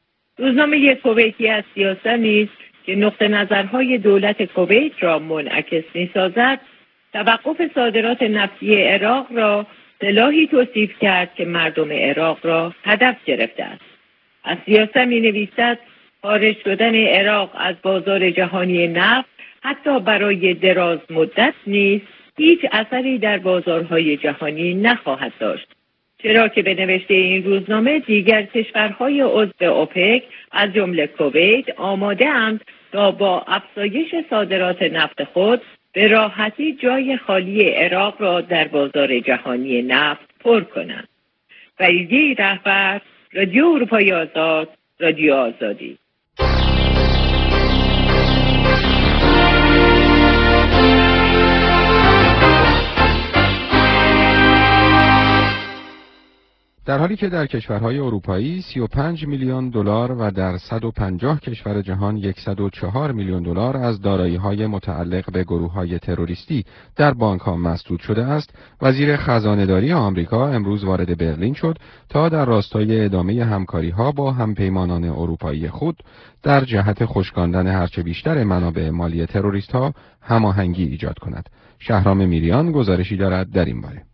روزنامه کویتی از سیاست نیز که نقطه نظرهای دولت کویت را منعکس می‌سازد، توقف صادرات نفتی عراق را سلاحی توصیف کرد که مردم عراق را هدف گرفته است. از سیاست می‌نویسد خارج شدن عراق از بازار جهانی نفت حتی برای دراز مدت نیز هیچ اثری در بازارهای جهانی نخواهد داشت، چرا که به نوشته این روزنامه دیگر کشورهای عضو اوپک از جمله کویت آماده اند تا با افزایش صادرات نفت خود به راحتی جای خالی عراق را در بازار جهانی نفت پر کنند. فریده رهبر، رادیو اروپای آزاد، رادیو آزادی. در حالی که در کشورهای اروپایی سی و پنج میلیون دلار و در صد و پنجاه کشور جهان صد و چهار میلیون دلار از دارایی‌های متعلق به گروه‌های تروریستی در بانک‌ها مسدود شده است، وزیر خزانه‌داری آمریکا امروز وارد برلین شد تا در راستای ادامه همکاری‌ها با همپیمانان اروپایی خود در جهت خشکاندن هرچه بیشتر منابع مالی تروریست‌ها هماهنگی ایجاد کند. شهرام میریان گزارشی دارد در این باره.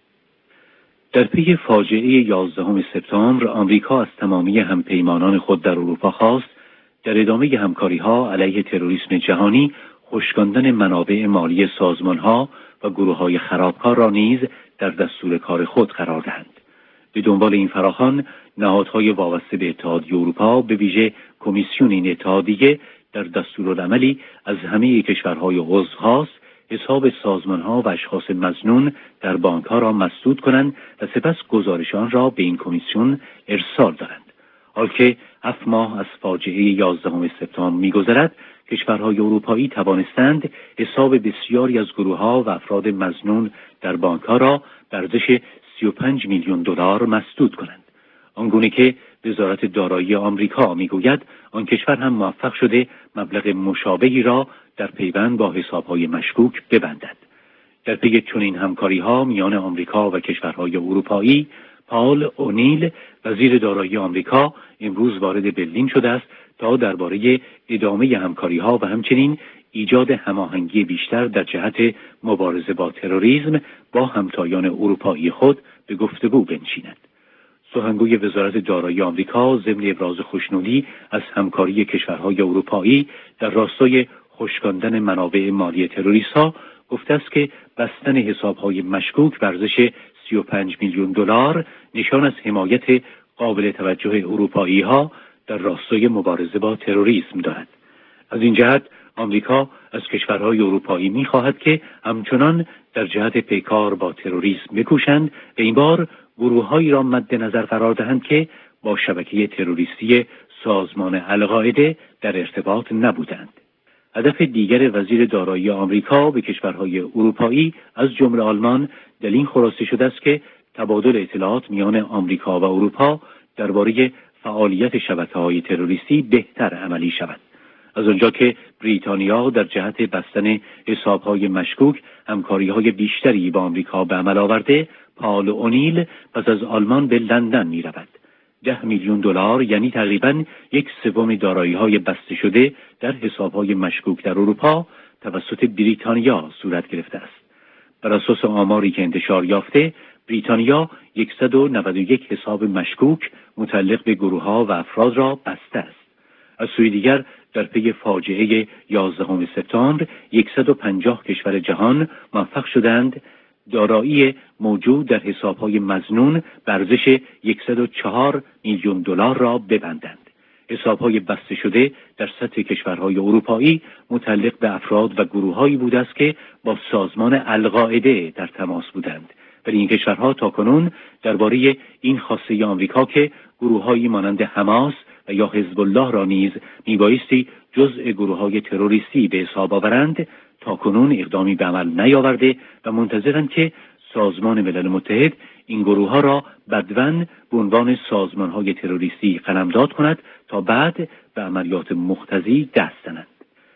در پی فاجعه یازدهم سپتامبر، آمریکا از تمامی همپیمانان خود در اروپا خواست در ادامه همکاری‌ها علیه تروریسم جهانی خشکاندن منابع مالی سازمان‌ها و گروه‌های خرابکار را نیز در دستور کار خود قرار دهند. به دنبال این فراخوان، نهادهای وابسته به اتحادیه اروپا، به ویژه کمیسیون این اتحادیه، در دستورالعملی از همه کشورهای عضو خواست حساب سازمان‌ها و اشخاص مظنون در بانک‌ها را مسدود کنند و سپس گزارش آن را به این کمیسیون ارسال دارند. حال که هفت ماه از فاجعه یازدهم سپتامبر می‌گذرد، کشورهای اروپایی توانستند حساب بسیاری از گروه‌ها و افراد مظنون در بانک‌ها را به ارزش سی و پنج میلیون دلار مسدود کنند. آنگونه که وزارت دارایی آمریکا می‌گوید، آن کشور هم موفق شده مبلغ مشابهی را در پیوند با حساب‌های مشکوک ببندد. در پی چنین همکاری‌ها میان آمریکا و کشورهای اروپایی، پال اونیل وزیر دارایی آمریکا امروز وارد برلین شده است تا درباره ادامه همکاری‌ها و همچنین ایجاد هماهنگی بیشتر در جهت مبارزه با تروریسم با همتایان اروپایی خود به گفتگو بنشیند. سخنگوی وزارت دارایی آمریکا ضمن ابراز خوشنودی از همکاری کشورهای اروپایی در راستای خشکاندن منابع مالی تروریست‌ها گفته است که بستن حساب‌های مشکوک به ارزش سی و پنج میلیون دلار نشان از حمایت قابل توجه اروپایی‌ها در راستای مبارزه با تروریسم دارد. از این جهت آمریکا از کشورهای اروپایی می‌خواهد که همچنان در جهت پیکار با تروریسم بکوشند و این بار گروه‌هایی را مد نظر قرار دهند که با شبکه تروریستی سازمان القاعده در ارتباط نبودند. هدف دیگر وزیر دارایی آمریکا به کشورهای اروپایی از جمله آلمان در این خلاصه شده است که تبادل اطلاعات میان آمریکا و اروپا درباره فعالیت شبکه‌های تروریستی بهتر عملی شود. از آنجا که بریتانیا در جهت بستن حساب‌های مشکوک همکاری‌های بیشتری با آمریکا به عمل آورده، پال اونیل پس از آلمان به لندن می‌رود. ده میلیون دلار یعنی تقریباً یک سوم دارایی‌های بسته شده در حساب‌های مشکوک در اروپا توسط بریتانیا صورت گرفته است. بر اساس آماری که انتشار یافته، بریتانیا صد و نود و یک حساب مشکوک متعلق به گروه‌ها و افراد را بسته است. از سوی دیگر در پی فاجعه یازدهم سپتامبر صد و پنجاه کشور جهان موفق شدند دارایی موجود در حساب‌های مظنون به ارزش صد و چهار میلیون دلار را ببندند. حساب‌های بسته شده در سطح کشورهای اروپایی متعلق به افراد و گروه‌هایی بوده است که با سازمان القاعده در تماس بودند. ولی این کشورها تاکنون درباره این خواسته آمریکا که گروه‌هایی مانند حماس و یا حزب الله را نیز میبایستی جزء گروه‌های تروریستی به حساب آورند، تاکنون اقدامی به عمل نیاورده و منتظرند که سازمان ملل متحد این گروه‌ها را بدون به عنوان سازمان‌های تروریستی قلمداد کند تا بعد به عملیات مقتضی دست زنند.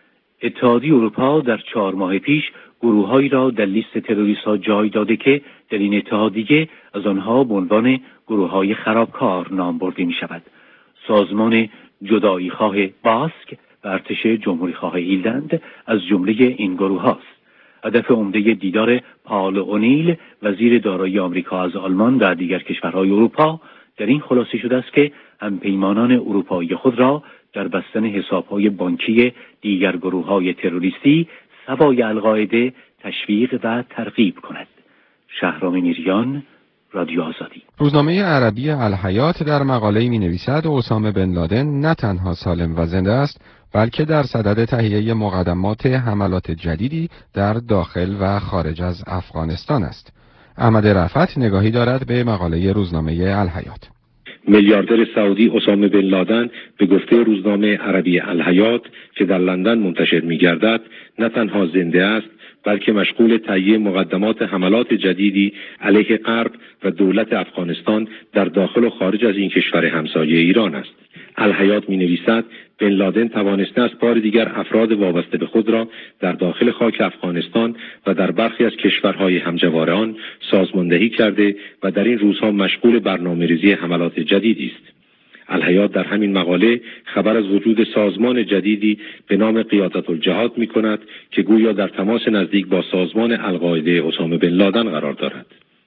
اتحادیه اروپا در چهار ماه پیش گروه‌هایی را در لیست تروریست‌ها جای داده که در این اتحادیه از آنها به عنوان گروه‌های خرابکار نام برده می‌شود. سازمان جدایی‌خواه باسک و ارتش جمهوری‌خواه ایرلند از جمله این گروه هاست. هدف عمده دیدار پال اونیل وزیر دارایی آمریکا از آلمان و دیگر کشورهای اروپا در این خلاصه شده است که همپیمانان اروپایی خود را در بستن حساب‌های بانکی دیگر گروه‌های تروریستی سوای القاعده تشویق و ترغیب کند. شهرام میریان، رادیو آزادی. روزنامه عربی الحیات در مقاله‌ای می‌نویسد اسامه بن لادن نه تنها سالم و زنده است، بلکه در صدد تهیه مقدمات حملات جدیدی در داخل و خارج از افغانستان است. احمد رفعت نگاهی دارد به مقاله روزنامه الحیات. میلیاردر سعودی اسامه بن لادن به گفته روزنامه عربی الحیات که در لندن منتشر می‌گردد نه تنها زنده است بلکه مشغول تهیه مقدمات حملات جدیدی علیه غرب و دولت افغانستان در داخل و خارج از این کشور همسایه ایران است. الحیات می‌نویسد بن لادن توانسته از بار دیگر افراد وابسته به خود را در داخل خاک افغانستان و در برخی از کشورهای همجوار آن سازماندهی کرده و در این روزها مشغول برنامه‌ریزی حملات جدیدی است. الحیات در همین مقاله خبر از وجود سازمان جدیدی به نام قیادت الجهاد می کند که گویا در تماس نزدیک با سازمان القاعده اسامه بن لادن قرار دارد.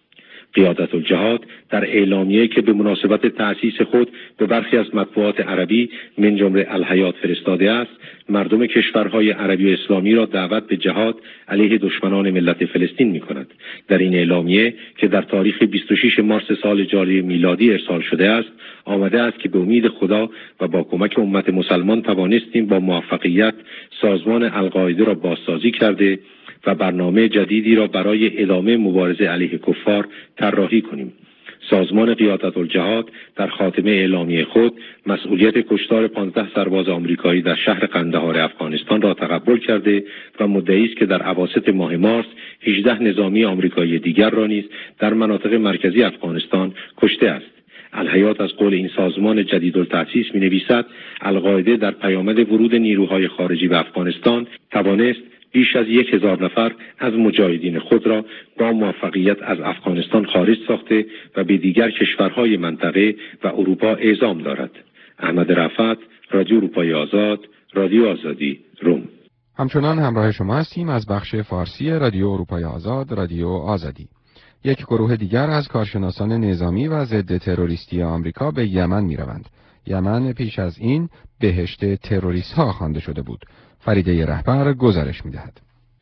قیادت الجهاد در اعلامیه‌ای که به مناسبت تأسیس خود به برخی از مطبوعات عربی من جمله الحیات فرستاده است، مردم کشورهای عربی و اسلامی را دعوت به جهاد علیه دشمنان ملت فلسطین می‌کند. در این اعلامیه که در تاریخ بیست و شش مارس سال جاری میلادی ارسال شده است، آمده است که به امید خدا و با کمک امت مسلمان توانستیم با موفقیت سازمان القاعده را بازسازی کرده و برنامه جدیدی را برای ادامه مبارزه علیه کفار طراحی کنیم. سازمان قیادت الجهاد در خاتمه اعلامیه خود مسئولیت کشتار پانزده سرباز آمریکایی در شهر قندهار افغانستان را تقبل کرده و مدعی است که در اواسط ماه مارس هجده نظامی آمریکایی دیگر را نیز در مناطق مرکزی افغانستان کشته است. الحیات از قول این سازمان جدیدالتأسیس می‌نویسد القاعده در پیامد ورود نیروهای خارجی به افغانستان توانست بیش از یک هزار نفر از مجاهدین خود را با موفقیت از افغانستان خارج ساخته و به دیگر کشورهای منطقه و اروپا اعزام دارد. احمد رفعت، رادیو اروپای آزاد، رادیو آزادی، روم. همچنان همراه شما هستیم از بخش فارسی رادیو اروپای آزاد، رادیو آزادی. یک گروه دیگر از کارشناسان نظامی و ضد تروریستی آمریکا به یمن می‌روند. یمن پیش از این بهشت تروریست‌ها خوانده شده بود. فریده رهبر گزارش می‌دهد.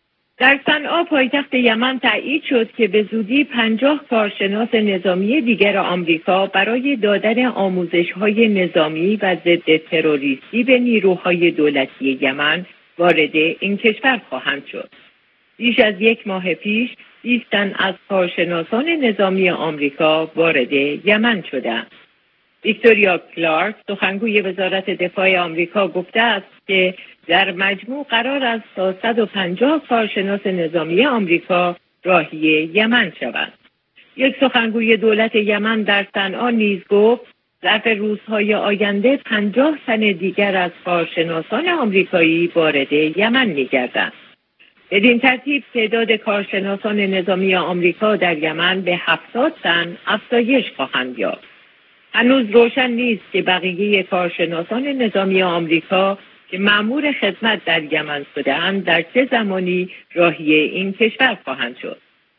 در صنعا پایتخت یمن تایید شد که به زودی پنجاه کارشناس نظامی دیگر آمریکا برای دادن آموزش‌های نظامی و ضد تروریستی به نیروهای دولتی یمن وارد این کشور خواهند شد. بیش از یک ماه پیش بیست تن از کارشناسان نظامی آمریکا وارد یمن شدند. ویکتوریا کلارک سخنگوی وزارت دفاع آمریکا گفته است که در مجموع قرار است تا صد و پنجاه کارشناس نظامی آمریکا راهی یمن شوند. یک سخنگوی دولت یمن در صنعا نیز گفت ظرف روزهای آینده پنجاه تن دیگر از کارشناسان آمریکایی وارد یمن می‌گردند. بدین ترتیب تعداد کارشناسان نظامی آمریکا در یمن به هفتاد تن افزایش خواهند یافت. هنوز روشن نیست که بقیه کارشناسان نظامی آمریکا که مأمور خدمت در یمن شده‌اند در چه زمانی راهی این کشور خواهند شد.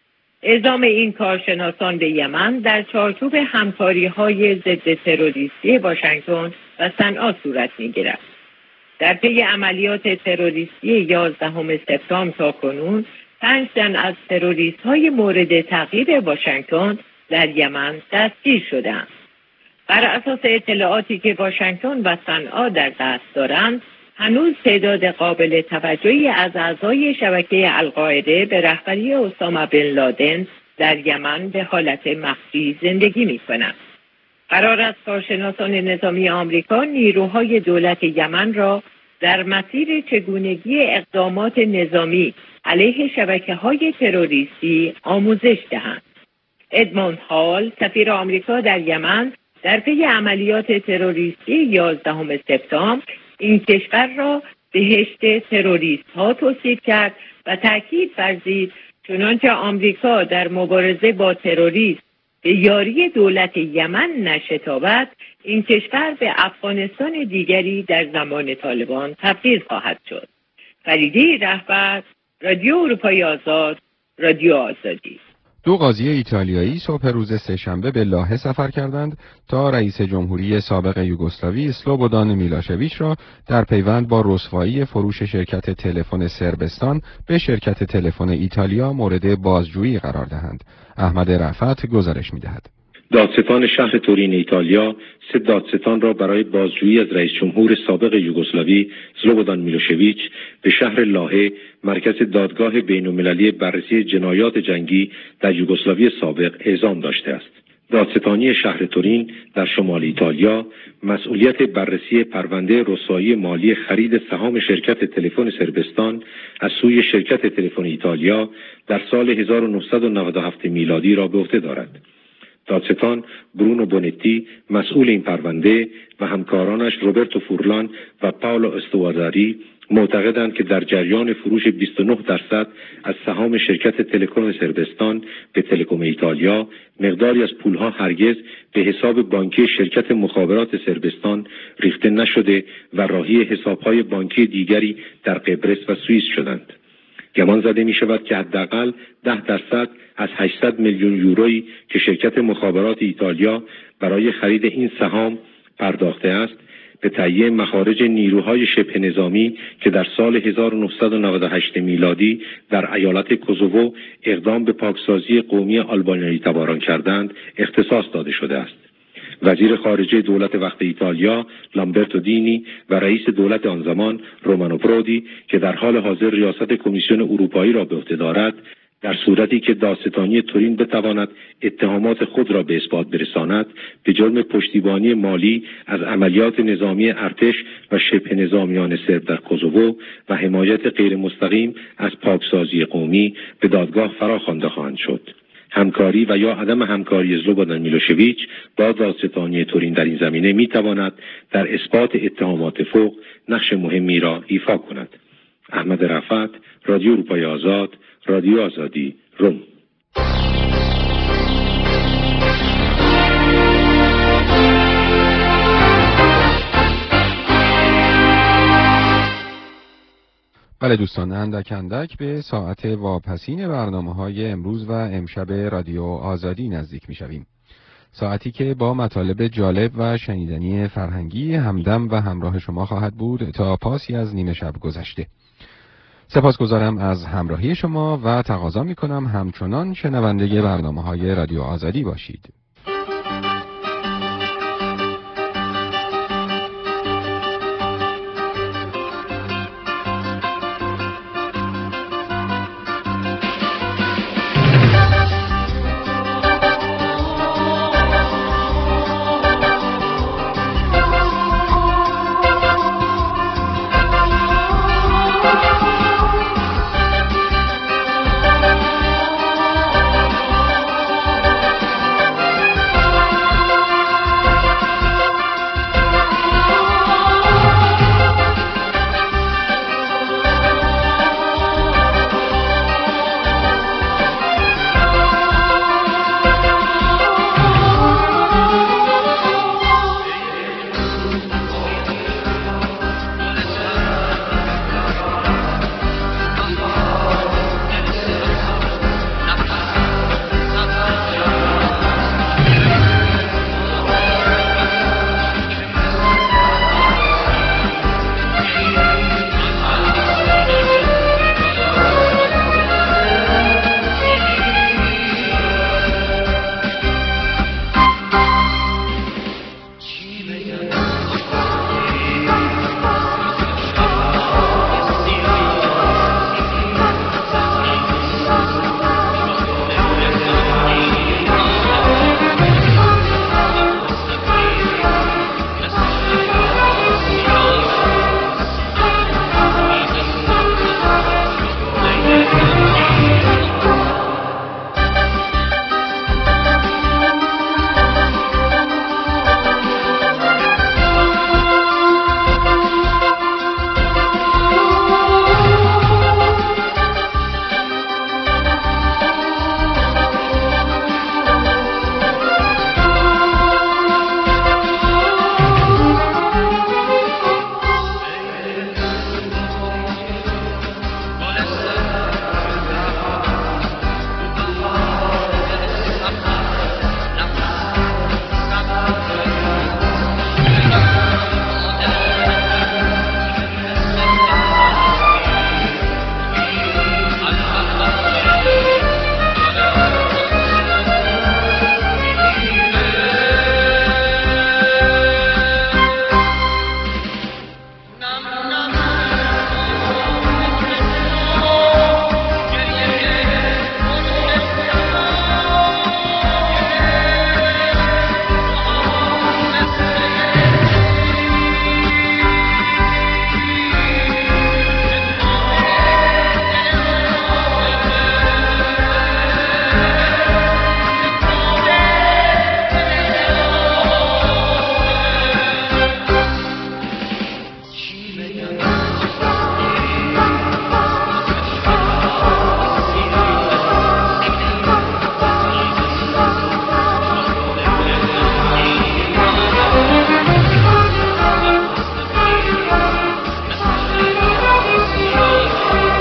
اعزام این کارشناسان به یمن در چارچوب همکاری‌های ضد تروریستی واشنگتن و صنعا صورت می‌گیرد. در پی عملیات تروریستی یازدهم سپتامبر تاکنون پنج تن از تروریست‌های مورد تعقیب واشنگتن در یمن دستگیر شدند. بر اساس اطلاعاتی که واشنگتن و صنعا در دست دارند، هنوز تعداد قابل توجهی از اعضای شبکه القاعده به رهبری اسامه بن لادن در یمن به حالت مخفی زندگی می‌کنند. قرار است کارشناسان نظامی آمریکا نیروهای دولت یمن را در مسیر چگونگی اقدامات نظامی علیه شبکه‌های تروریستی آموزش دهند. ادموند هال، سفیر آمریکا در یمن، در پی عملیات تروریستی یازدهم سپتامبر این کشور را بهشت تروریست ها توصیف کرد و تاکید ورزید چنانچه آمریکا در مبارزه با تروریسم به یاری دولت یمن نشتابد، این کشور به افغانستان دیگری در زمان طالبان تبدیل خواهد شد. فریده رهبر، رادیو اروپای آزاد، رادیو آزادی. دو قاضی ایتالیایی صبح روز سه‌شنبه به لاهه سفر کردند تا رئیس جمهوری سابق یوگسلاوی سلوبودان میلاشویچ را در پیوند با رسوایی فروش شرکت تلفن صربستان به شرکت تلفن ایتالیا مورد بازجویی قرار دهند. احمد رفعت گزارش می‌دهد. دادستان شهر تورین ایتالیا سه دادستان را برای بازجویی از رئیس جمهور سابق یوگسلاوی سلوبودان میلوشویچ به شهر لاهه، مرکز دادگاه بین‌المللی بررسی جنایات جنگی در یوگسلاوی سابق، اعزام داشته است. دادستانی شهر تورین در شمال ایتالیا مسئولیت بررسی پرونده رسوایی مالی خرید سهام شرکت تلفن صربستان از سوی شرکت تلفن ایتالیا در سال هزار و نهصد و نود و هفت میلادی را به عهده دارد. دادستان برونو بونتی مسئول این پرونده و همکارانش روبرتو فورلان و پاولو استوازاری معتقدند که در جریان فروش بیست و نه درصد از سهام شرکت تلکوم صربستان به تلکوم ایتالیا مقداری از پولها هرگز به حساب بانکی شرکت مخابرات صربستان ریخته نشده و راهی حسابهای بانکی دیگری در قبرس و سوئیس شدند. گمان زده می شود که حداقل ده درصد از هشتصد میلیون یورویی که شرکت مخابرات ایتالیا برای خرید این سهام پرداخته است به تهیه مخارج نیروهای شبه نظامی که در سال هزار و نهصد و نود و هشت میلادی در ایالت کوزوو اقدام به پاکسازی قومی آلبانیایی تباران کردند اختصاص داده شده است. وزیر خارجه دولت وقت ایتالیا لامبرتو دینی و رئیس دولت آن زمان رومانو پرودی که در حال حاضر ریاست کمیسیون اروپایی را به عهده دارد، در صورتی که دادستانی تورین بتواند اتهامات خود را به اثبات برساند، به جرم پشتیبانی مالی از عملیات نظامی ارتش و شبه نظامیان سرب در کوزوو و حمایت غیر مستقیم از پاکسازی قومی به دادگاه فراخوانده خواهند شد. همکاری و یا عدم همکاری زلوبادان میلوشویچ با دادستانی تورین در این زمینه میتواند در اثبات اتهامات فوق نقش مهمی را ایفا کند. احمد رفعت، رادیو اروپای آزاد، رادیو آزادی، روم. بله دوستان، اندک اندک به ساعت واپسین برنامه‌های امروز و امشب رادیو آزادی نزدیک می‌شویم. ساعتی که با مطالب جالب و شنیدنی فرهنگی همدم و همراه شما خواهد بود تا پاسی از نیمه شب گذشته. سپاسگزارم از همراهی شما و تقاضا می‌کنم همچنان شنونده برنامه‌های رادیو آزادی باشید.